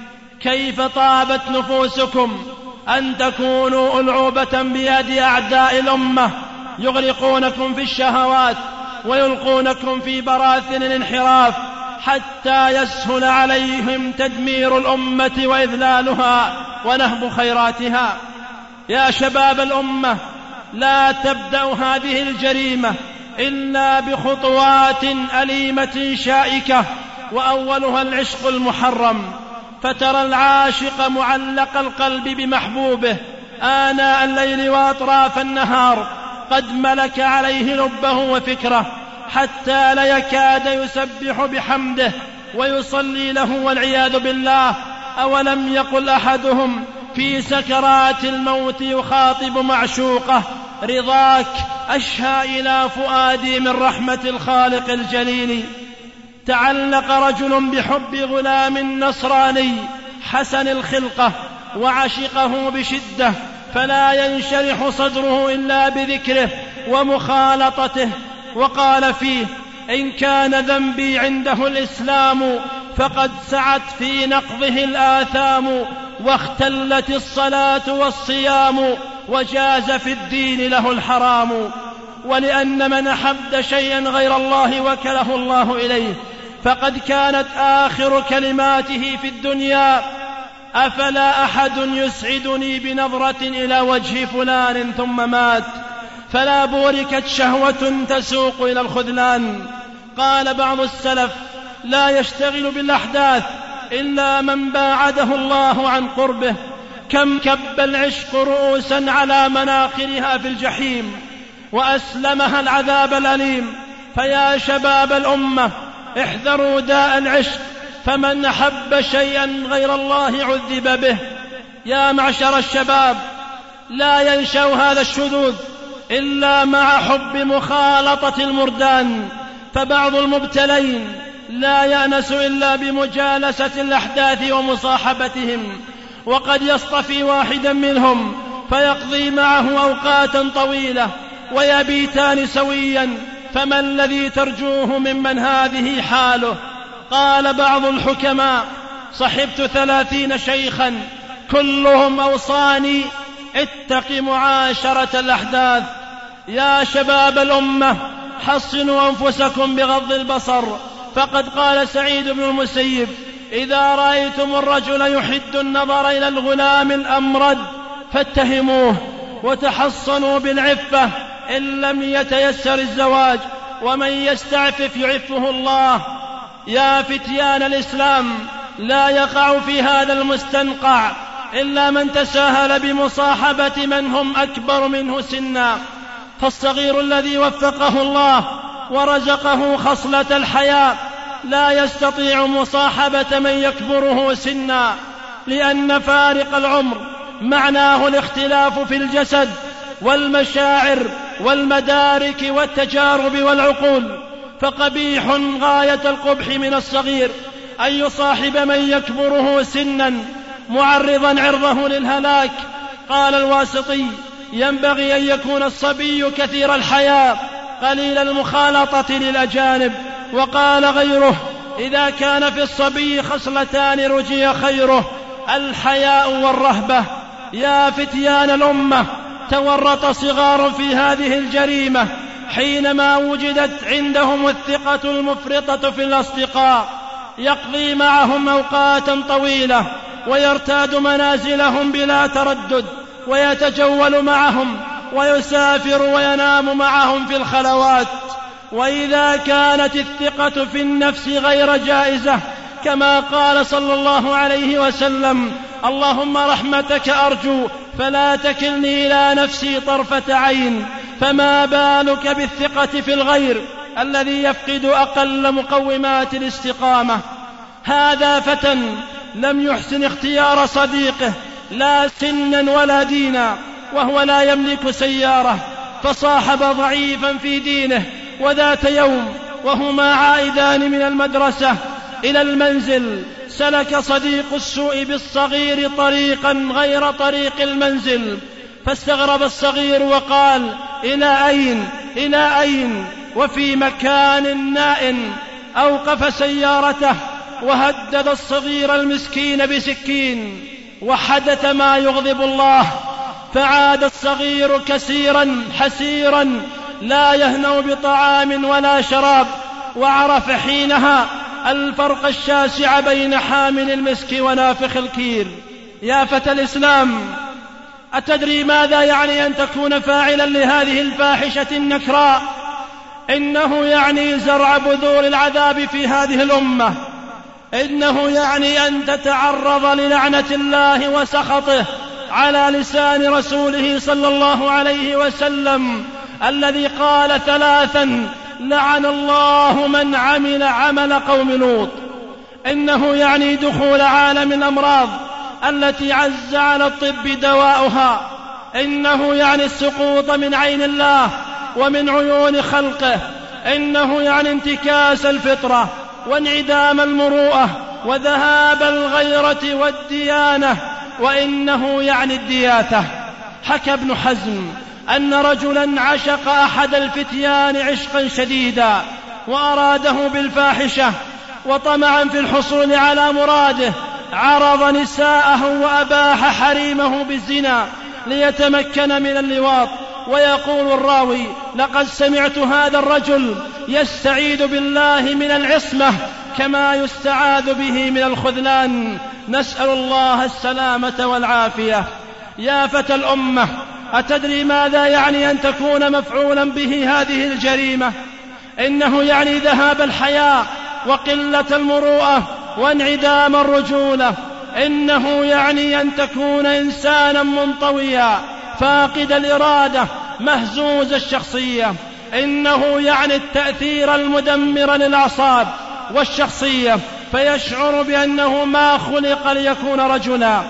كيف طابت نفوسكم أن تكونوا ألعوبة بيد أعداء الأمة، يغرقونكم في الشهوات ويلقونكم في براثن الانحراف، حتى يسهل عليهم تدمير الأمة وإذلالها ونهب خيراتها. يا شباب الأمة، لا تبدأ هذه الجريمة إلا بخطوات أليمة شائكة، وأولها العشق المحرم. فترى العاشق معلق القلب بمحبوبه آناء الليل وأطراف النهار، قد ملك عليه لبه وفكره، حتى ليكاد يسبح بحمده ويصلي له والعياذ بالله. أولم يقل أحدهم في سكرات الموت يخاطب معشوقه: رضاك أشهى إلى فؤادي من رحمة الخالق الجليل. تعلق رجل بحب غلام نصراني حسن الخلقة وعشقه بشدة، فلا ينشرح صدره إلا بذكره ومخالطته، وقال فيه: إن كان ذنبي عنده الإسلام فقد سعت في نقضه الآثام، واختلت الصلاة والصيام، وجاز في الدين له الحرام. ولأن من أحب شيئا غير الله وكله الله إليه، فقد كانت آخر كلماته في الدنيا: أفلا أحد يسعدني بنظرة إلى وجه فلان، ثم مات. فلا بوركت شهوة تسوق إلى الخذلان. قال بعض السلف: لا يشتغل بالأحداث إلا من باعده الله عن قربه. كم كب العشق رؤوسا على مناخرها في الجحيم، وأسلمها العذاب الأليم. فيا شباب الأمة، احذروا داء العشق، فمن أحب شيئا غير الله عذب به. يا معشر الشباب، لا ينشأ هذا الشذوذ إلا مع حب مخالطة المردان، فبعض المبتلين لا يأنس إلا بمجالسة الأحداث ومصاحبتهم، وقد يصطفي واحدا منهم فيقضي معه أوقاتا طويلة ويبيتان سويا، فما الذي ترجوه ممن هذه حاله؟ قال بعض الحكماء: صحبت ثلاثين شيخا كلهم أوصاني اتق معاشرة الأحداث. يا شباب الأمة، حصنوا أنفسكم بغض البصر، فقد قال سعيد بن المسيب: إذا رأيتم الرجل يحد النظر إلى الغلام الأمرد فاتهموه، وتحصنوا بالعفة إن لم يتيسر الزواج، ومن يستعفف يعفه الله. يا فتيان الإسلام، لا يقع في هذا المستنقع إلا من تساهل بمصاحبة من هم أكبر منه سنا. فالصغير الذي وفقه الله ورزقه خصلة الحياء لا يستطيع مصاحبة من يكبره سنا، لأن فارق العمر معناه الاختلاف في الجسد والمشاعر والمدارك والتجارب والعقول. فقبيح غاية القبح من الصغير أن يصاحب من يكبره سنا معرضا عرضه للهلاك. قال الواسطي: ينبغي أن يكون الصبي كثير الحياء قليل المخالطة للأجانب. وقال غيره: إذا كان في الصبي خصلتان رجي خيره: الحياء والرهبة. يا فتيان الأمة، تورط صغار في هذه الجريمة حينما وجدت عندهم الثقة المفرطة في الأصدقاء، يقضي معهم أوقاتا طويلة ويرتاد منازلهم بلا تردد، ويتجول معهم ويسافر وينام معهم في الخلوات. وإذا كانت الثقة في النفس غير جائزة كما قال صلى الله عليه وسلم: اللهم رحمتك أرجو فلا تكلني إلى نفسي طرفة عين، فما بالك بالثقة في الغير الذي يفقد أقل مقومات الاستقامة. هذا فتى لم يحسن اختيار صديقه لا سنا ولا دينا، وهو لا يملك سيارة، فصاحب ضعيفا في دينه. وذات يوم وهما عائدان من المدرسة إلى المنزل سلك صديق السوء بالصغير طريقا غير طريق المنزل، فاستغرب الصغير وقال: إلى أين؟ إلى أين؟ وفي مكان نائم أوقف سيارته وهدد الصغير المسكين بسكين، وحدث ما يغضب الله، فعاد الصغير كسيرا حسيرا لا يهنأ بطعام ولا شراب، وعرف حينها الفرق الشاسع بين حامل المسك ونافخ الكير. يا فتى الإسلام، أتدري ماذا يعني أن تكون فاعلا لهذه الفاحشة النكراء؟ إنه يعني زرع بذور العذاب في هذه الأمة، إنه يعني أن تتعرض للعنة الله وسخطه على لسان رسوله صلى الله عليه وسلم الذي قال ثلاثا: لعن الله من عمل عمل قوم لوط. إنه يعني دخول عالم الأمراض التي عز على الطب دواؤها، إنه يعني السقوط من عين الله ومن عيون خلقه، إنه يعني انتكاس الفطرة وانعدام المروءة وذهاب الغيرة والديانة، وإنه يعني الدياثة. حكى ابن حزم أن رجلا عشق أحد الفتيان عشقا شديدا وأراده بالفاحشة، وطمعا في الحصول على مراده عرض نساءه وأباح حريمه بالزنا ليتمكن من اللواط. ويقول الراوي: لقد سمعت هذا الرجل يستعيذ بالله من العصمة كما يستعاذ به من الخذلان، نسأل الله السلامة والعافية. يا فتى الأمة، أتدري ماذا يعني أن تكون مفعولا به هذه الجريمة؟ إنه يعني ذهاب الحياء وقلة المروءة وانعدام الرجولة، إنه يعني أن تكون إنسانا منطويا فاقد الإرادة مهزوز الشخصية، إنه يعني التأثير المدمر للأعصاب والشخصية، فيشعر بأنه ما خلق ليكون رجلا،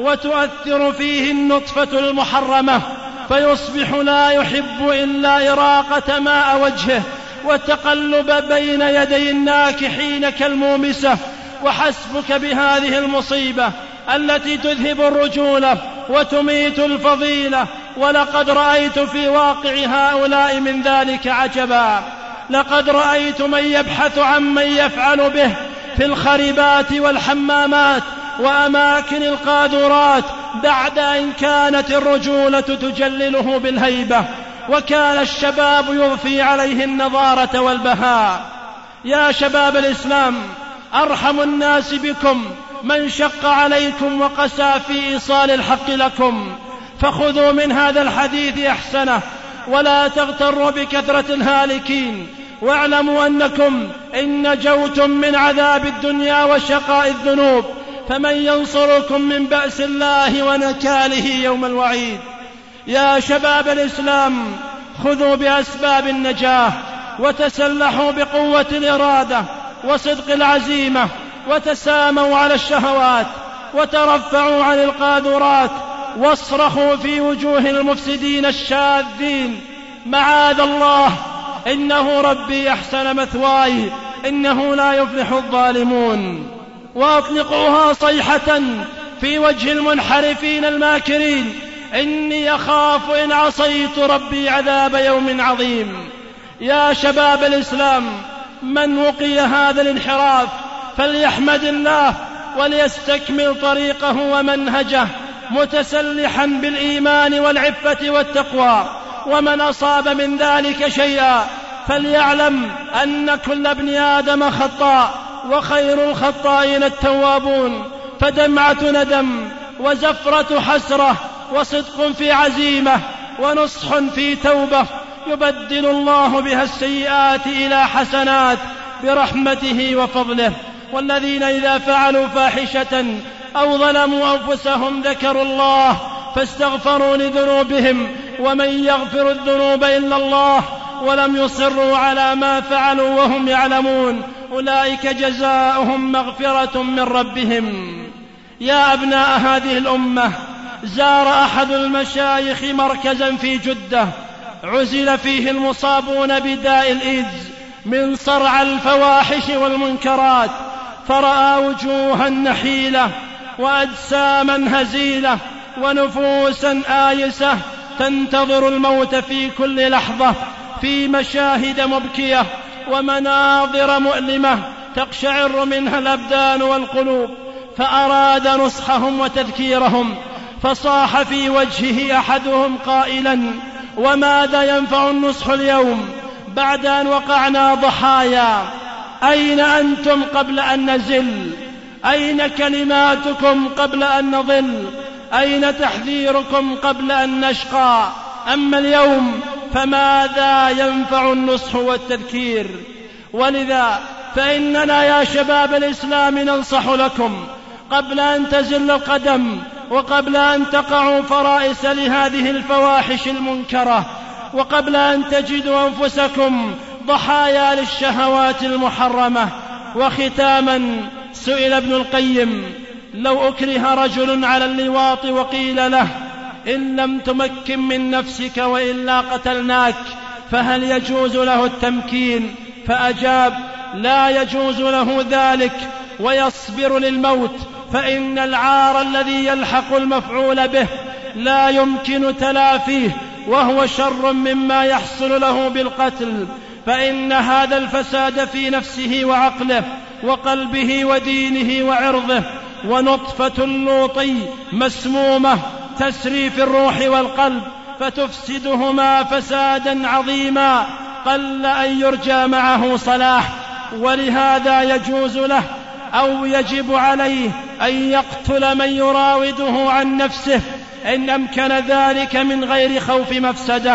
وتؤثر فيه النطفة المحرمة فيصبح لا يحب إلا إراقة ماء وجهه والتقلب بين يدي الناكحين كالمومسة. وحسبك بهذه المصيبة التي تذهب الرجولة وتميت الفضيلة، ولقد رأيت في واقع هؤلاء من ذلك عجبا. لقد رأيت من يبحث عن من يفعل به في الخربات والحمامات وأماكن القاذورات بعد أن كانت الرجولة تجلله بالهيبة، وكان الشباب يضفي عليه النضارة والبهاء. يا شباب الإسلام، أرحم الناس بكم من شق عليكم وقسى في إيصال الحق لكم، فخذوا من هذا الحديث أحسنه ولا تغتروا بكثرة الهالكين، واعلموا أنكم إن نجوتم من عذاب الدنيا وشقاء الذنوب، فمن ينصركم من بأس الله ونكاله يوم الوعيد. يا شباب الإسلام، خذوا بأسباب النجاة وتسلحوا بقوة الإرادة وصدق العزيمة، وتساموا على الشهوات وترفعوا عن القاذورات، واصرخوا في وجوه المفسدين الشاذين: معاذ الله، إنه ربي أحسن مثواي، إنه لا يفلح الظالمون. وأطلقوها صيحة في وجه المنحرفين الماكرين: إني أخاف إن عصيت ربي عذاب يوم عظيم. يا شباب الإسلام، من وقي هذا الانحراف فليحمد الله وليستكمل طريقه ومنهجه متسلحا بالإيمان والعفة والتقوى، ومن أصاب من ذلك شيئا فليعلم أن كل ابن آدم خطاء، وخير الخطائين التوابون. فدمعة ندم وزفرة حسرة وصدق في عزيمة ونصح في توبة يبدل الله بها السيئات إلى حسنات برحمته وفضله. والذين إذا فعلوا فاحشة أو ظلموا أنفسهم ذكروا الله فاستغفروا لذنوبهم ومن يغفر الذنوب إلا الله ولم يصروا على ما فعلوا وهم يعلمون أولئك جزاؤهم مغفرة من ربهم. يا أبناء هذه الأمة، زار أحد المشايخ مركزا في جدة عزل فيه المصابون بداء الإيدز من صرع الفواحش والمنكرات، فرأى وجوها نحيلة وأجساما هزيلة ونفوسا آيسة تنتظر الموت في كل لحظة، في مشاهد مبكية ومناظر مؤلمة تقشعر منها الأبدان والقلوب. فأراد نصحهم وتذكيرهم، فصاح في وجهه أحدهم قائلا: وماذا ينفع النصح اليوم بعد أن وقعنا ضحايا؟ أين أنتم قبل أن نزل؟ أين كلماتكم قبل أن نضل؟ أين تحذيركم قبل أن نشقى؟ أما اليوم فماذا ينفع النصح والتذكير؟ ولذا فإننا يا شباب الإسلام ننصح لكم قبل أن تزل القدم وقبل أن تقعوا فرائس لهذه الفواحش المنكرة وقبل أن تجدوا أنفسكم ضحايا للشهوات المحرمة. وختاما، سئل ابن القيم: لو أكره رجل على اللواط وقيل له: إن لم تمكن من نفسك وإلا قتلناك، فهل يجوز له التمكين؟ فأجاب: لا يجوز له ذلك ويصبر للموت، فإن العار الذي يلحق المفعول به لا يمكن تلافيه، وهو شر مما يحصل له بالقتل، فإن هذا الفساد في نفسه وعقله وقلبه ودينه وعرضه، ونطفة اللوطي مسمومة تسري في الروح والقلب فتفسدهما فسادا عظيما قل أن يرجى معه صلاح. ولهذا يجوز له أو يجب عليه أن يقتل من يراوده عن نفسه إن أمكن ذلك من غير خوف مفسده،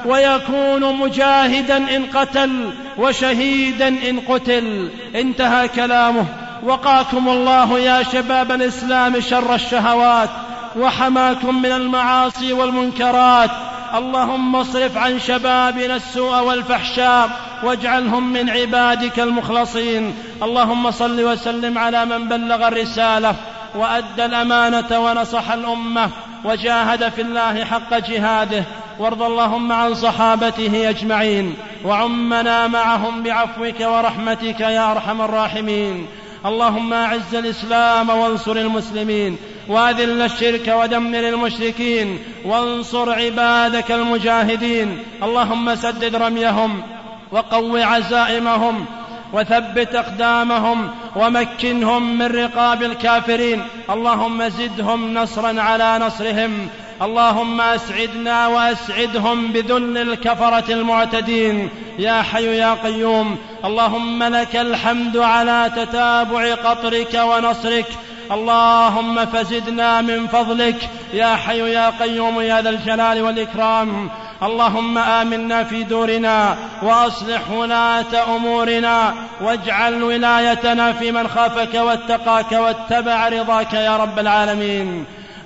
ويكون مجاهدا إن قتل وشهيدا إن قتل. انتهى كلامه. وقاكم الله يا شباب الإسلام شر الشهوات، وحماكم من المعاصي والمنكرات. اللهم اصرف عن شبابنا السوء والفحشاء واجعلهم من عبادك المخلصين. اللهم صل وسلم على من بلغ الرسالة وأدى الأمانة ونصح الأمة وجاهد في الله حق جهاده. وارض اللهم عن صحابته أجمعين وعمنا معهم بعفوك ورحمتك يا أرحم الراحمين. اللهم أعز الإسلام وانصر المسلمين، وأذل الشرك ودمر المشركين، وانصر عبادك المجاهدين. اللهم سدد رميهم وقو عزائمهم وثبت أقدامهم ومكنهم من رقاب الكافرين. اللهم زدهم نصرا على نصرهم. اللهم أسعدنا وأسعدهم بذل الكفرة المعتدين يا حي يا قيوم. اللهم لك الحمد على تتابع قطرك ونصرك. اللهم فزدنا من فضلك يا حي يا قيوم يا ذا الجلال والإكرام. اللهم آمنا في دورنا وأصلح ولاة أمورنا، واجعل ولايتنا في من خافك واتقاك واتبع رضاك يا رب العالمين.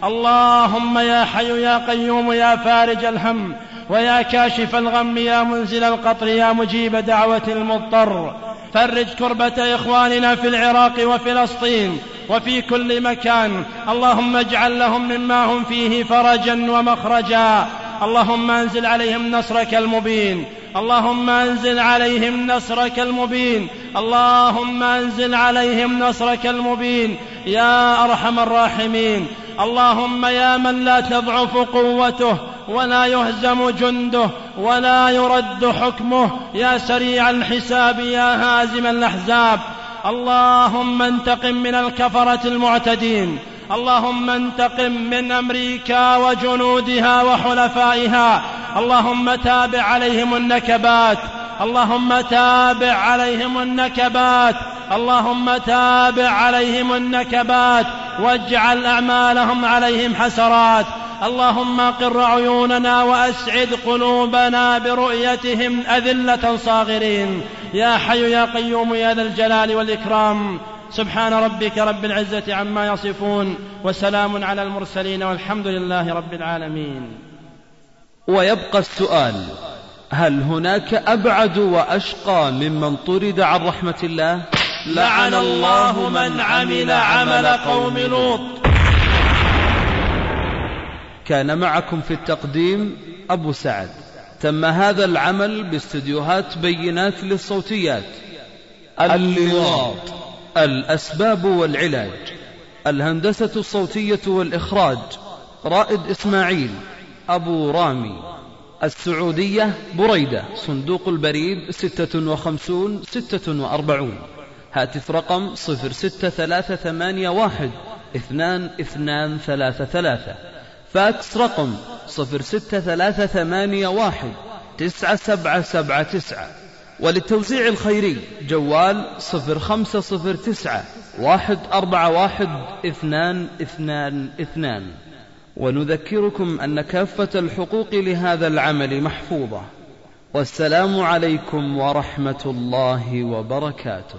اللهم يا حي يا قيوم يا فارج الهم ويا كاشف الغم يا منزل القطر يا مجيب دعوة المضطر، فرج كربة إخواننا في العراق وفلسطين وفي كل مكان. اللهم اجعل لهم مما هم فيه فرجا ومخرجا. اللهم انزل عليهم نصرك المبين. اللهم انزل عليهم نصرك المبين. اللهم انزل عليهم نصرك المبين يا أرحم الراحمين. اللهم يا من لا تضعف قوته ولا يهزم جنده ولا يرد حكمه، يا سريع الحساب يا هازم الأحزاب. اللهم انتقم من الكفرة المعتدين. اللهم انتقم من أمريكا وجنودها وحلفائها. اللهم تابع عليهم النكبات. اللهم تابع عليهم النكبات. اللهم تابع عليهم النكبات واجعل أعمالهم عليهم حسرات. اللهم أقر عيوننا وأسعد قلوبنا برؤيتهم أذلة صاغرين يا حي يا قيوم يا ذا الجلال والإكرام. سبحان ربك رب العزة عما يصفون وسلام على المرسلين والحمد لله رب العالمين. ويبقى السؤال: هل هناك أبعد وأشقى ممن طرد عن رحمة الله؟ لعن الله من عمل عمل قوم لوط. كان معكم في التقديم أبو سعد. تم هذا العمل باستديوهات بينات للصوتيات. اللواط، الأسباب والعلاج، الهندسة الصوتية والإخراج رائد إسماعيل أبو رامي. السعودية بريدة، صندوق البريد ستة وخمسون ستة وأربعون. هاتف رقم صفر ستة ثلاثة ثمانية واحد اثنان اثنان ثلاثة ثلاثة. فاكس رقم صفر ستة ثلاثة ثمانية واحد تسعة سبعة سبعة تسعة. وللتوزيع الخيري جوال صفر خمسة صفر تسعة واحد أربعة واحد اثنان اثنان اثنان. ونذكركم أن كافة الحقوق لهذا العمل محفوظة. والسلام عليكم ورحمة الله وبركاته.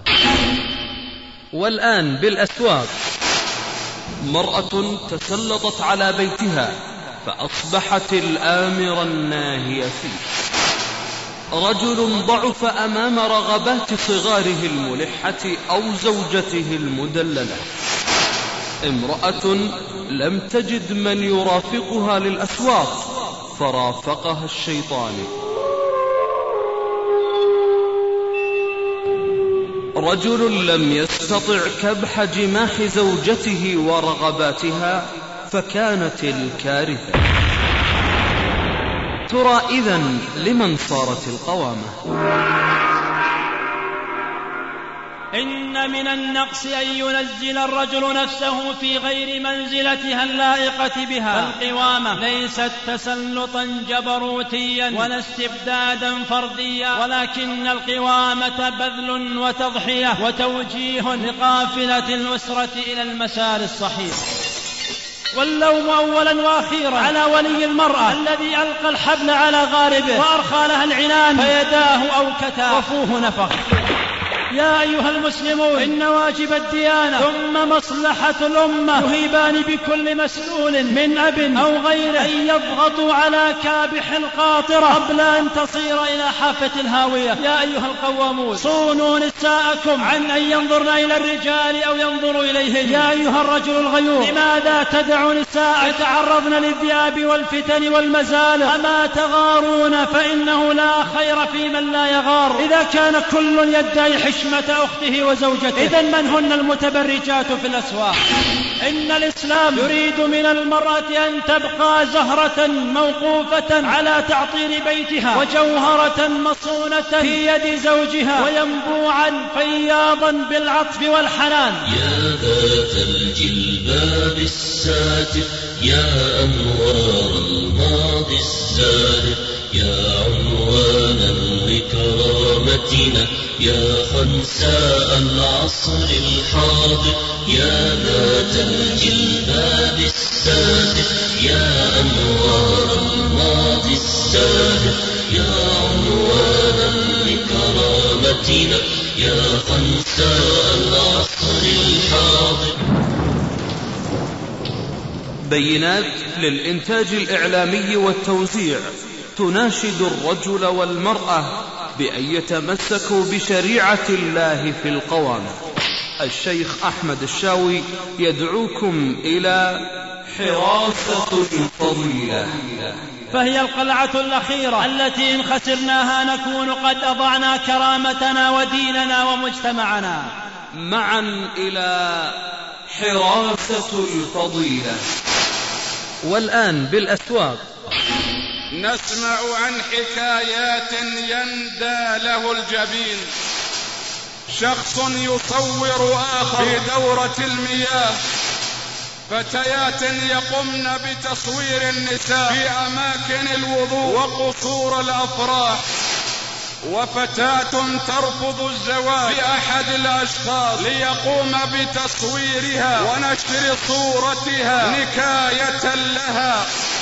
والآن بالأسواق: مرأة تسلطت على بيتها فأصبحت الآمر الناهي فيه. رجل ضعف أمام رغبات صغاره الملحة أو زوجته المدللة. امرأة لم تجد من يرافقها للأسواق فرافقها الشيطان. رجل لم يستطع كبح جماح زوجته ورغباتها فكانت الكارثة. ترى إذن لمن صارت القوامة؟ إن من النقص أن ينزل الرجل نفسه في غير منزلتها اللائقة بها. القوامة ليست تسلطا جبروتيا ولا استبدادا فرديا، ولكن القوامة بذل وتضحية وتوجيه لقافلة الأسرة إلى المسار الصحيح. واللوم أولا وأخيرا على ولي المرأة الذي ألقى الحبل على غاربه وأرخى لها العنان فيداه أوكتا وفوه نفخ. يا أيها المسلمون، إن واجب الديانة ثم مصلحة الأمة يهيبان بكل مسؤول من أب أو غيره أن يضغطوا على كابح القاطرة قبل أن تصير إلى حافة الهاوية. يا أيها القوامون، صونوا نساءكم عن أن ينظرن إلى الرجال أو ينظروا إليهن. يا أيها الرجل الغيور، لماذا تدع نساء يتعرضن للذئاب والفتن والمزالق؟ أما تغارون؟ فإنه لا خير في من لا يغار. إذا كان كل يدعي حشمة أخته وزوجته، إذن من هن المتبرجات في الأسواق؟ إن الإسلام يريد من المرأة أن تبقى زهرة موقوفة على تعطير بيتها وجوهرة مصونة في يد زوجها وينبوعا فياضا بالعطف والحنان. يا ذات الجلباب الساتر، يا أنوار الماضي الزاهر، يا عنوانا لكرامتنا، يا خنساء العصر الحاضر، يا ذات الجلباب الساتر، يا أنوار الماضي الزاهر، يا عنوانا لكرامتنا، يا خنساء العصر الحاضر. بينات للإنتاج الإعلامي والتوزيع تناشد الرجل والمرأة بأن يتمسكوا بشريعة الله في القوامة. الشيخ أحمد الشاوي يدعوكم إلى حراسة الفضيلة، فهي القلعة الأخيرة التي إن خسرناها نكون قد أضعنا كرامتنا وديننا ومجتمعنا. معا إلى حراسة الفضيلة. والآن بالأسواق: نسمع عن حكايات يندى له الجبين. شخص يصور آخر في دورة المياه، فتيات يقمن بتصوير النساء في أماكن الوضوء وقصور الأفراح، وفتاة ترفض الزواج بأحد الأشخاص ليقوم بتصويرها ونشر صورتها نكاية لها.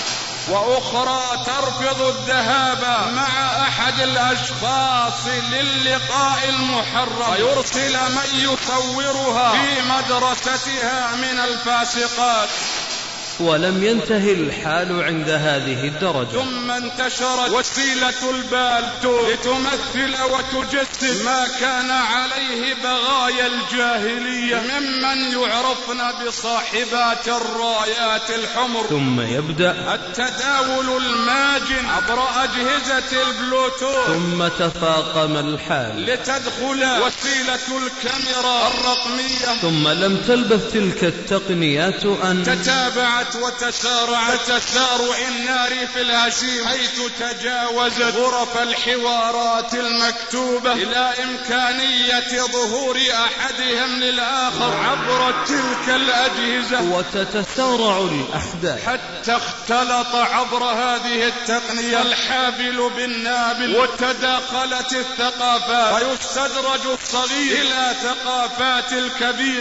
وأخرى ترفض الذهاب مع أحد الأشخاص للقاء المحرم ويرسل من يصورها في مدرستها من الفاسقات. ولم ينتهي الحال عند هذه الدرجة، ثم انتشرت وسيلة البالتو لتمثل وتجسد ما كان عليه بغايا الجاهلية ممن يعرفن بصاحبات الرايات الحمر. ثم يبدأ التداول الماجن عبر أجهزة البلوتوث. ثم تفاقم الحال لتدخل وسيلة الكاميرا الرقمية. ثم لم تلبث تلك التقنيات أن تتابعت وتسارعت تسارع النار في الهشيم، حيث تجاوزت غرف الحوارات المكتوبة إلى إمكانية ظهور أحدهم للآخر عبر تلك الأجهزة، وتتسارع الأحداث حتى اختلط عبر هذه التقنية الحابل بالنابل، وتداخلت الثقافات، ويستدرج الصغير إلى ثقافات الكبير.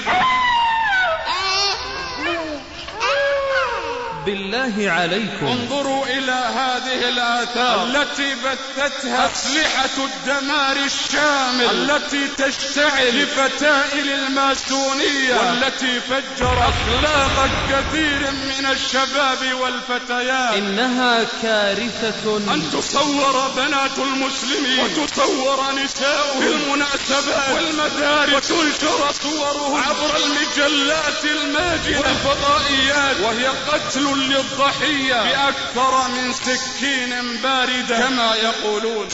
بالله عليكم انظروا إلى هذه الآثار التي بثتها أسلحة الدمار الشامل، التي تشتعل لفتائل الماسونية، والتي فجر أخلاق كثير من الشباب والفتيات. إنها كارثة أن تصور بنات المسلمين وتصور نساؤهم في المناسبات والمدارس، وتنشر صورهم عبر المجلات الماجنة والفضائيات، وهي قتل للضحية بأكثر من سكين باردة كما يقولون.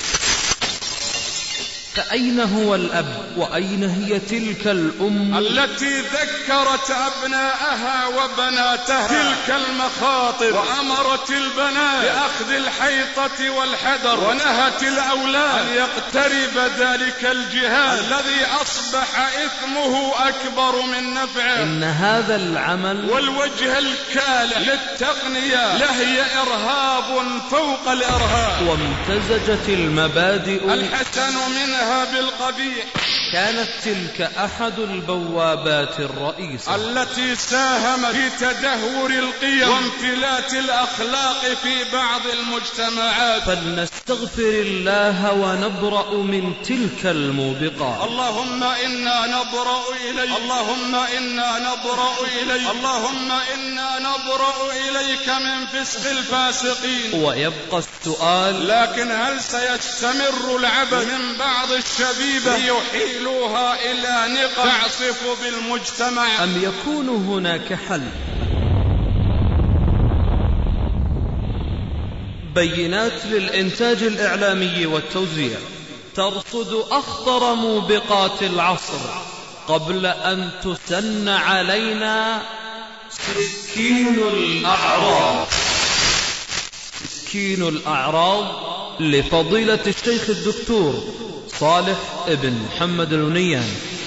فأين هو الأب وأين هي تلك الأم التي ذكرت أبناءها وبناتها تلك المخاطر، وأمرت البنات بأخذ الحيطة والحذر، ونهت الأولاد أن يقترب ذلك الجهاز الذي أصبح إثمه أكبر من نفعه. إن هذا العمل والوجه الكالح للتقنية لهي إرهاب فوق الإرهاب، وامتزجت المبادئ الحسن منها بالقبيح. كانت تلك أحد البوابات الرئيسة التي ساهمت في تدهور القيم وانفلات الأخلاق في بعض المجتمعات. فلنستغفر الله ونبرأ من تلك الموبقات. اللهم إنا نبرأ إليك، اللهم إنا نبرأ إليك، اللهم إنا نبرأ إليك من فسق الفاسقين. ويبقى السؤال، لكن هل سيستمر العبث من بعض الشبيبة ليحيلوها إلى نقم تعصف بالمجتمع، أم يكون هناك حل؟ بينات للإنتاج الإعلامي والتوزيع ترصد أخطر موبقات العصر قبل أن تسن علينا سكين الأعراض. سكين الأعراض لفضيلة الشيخ الدكتور صالح ابن محمد الونيان.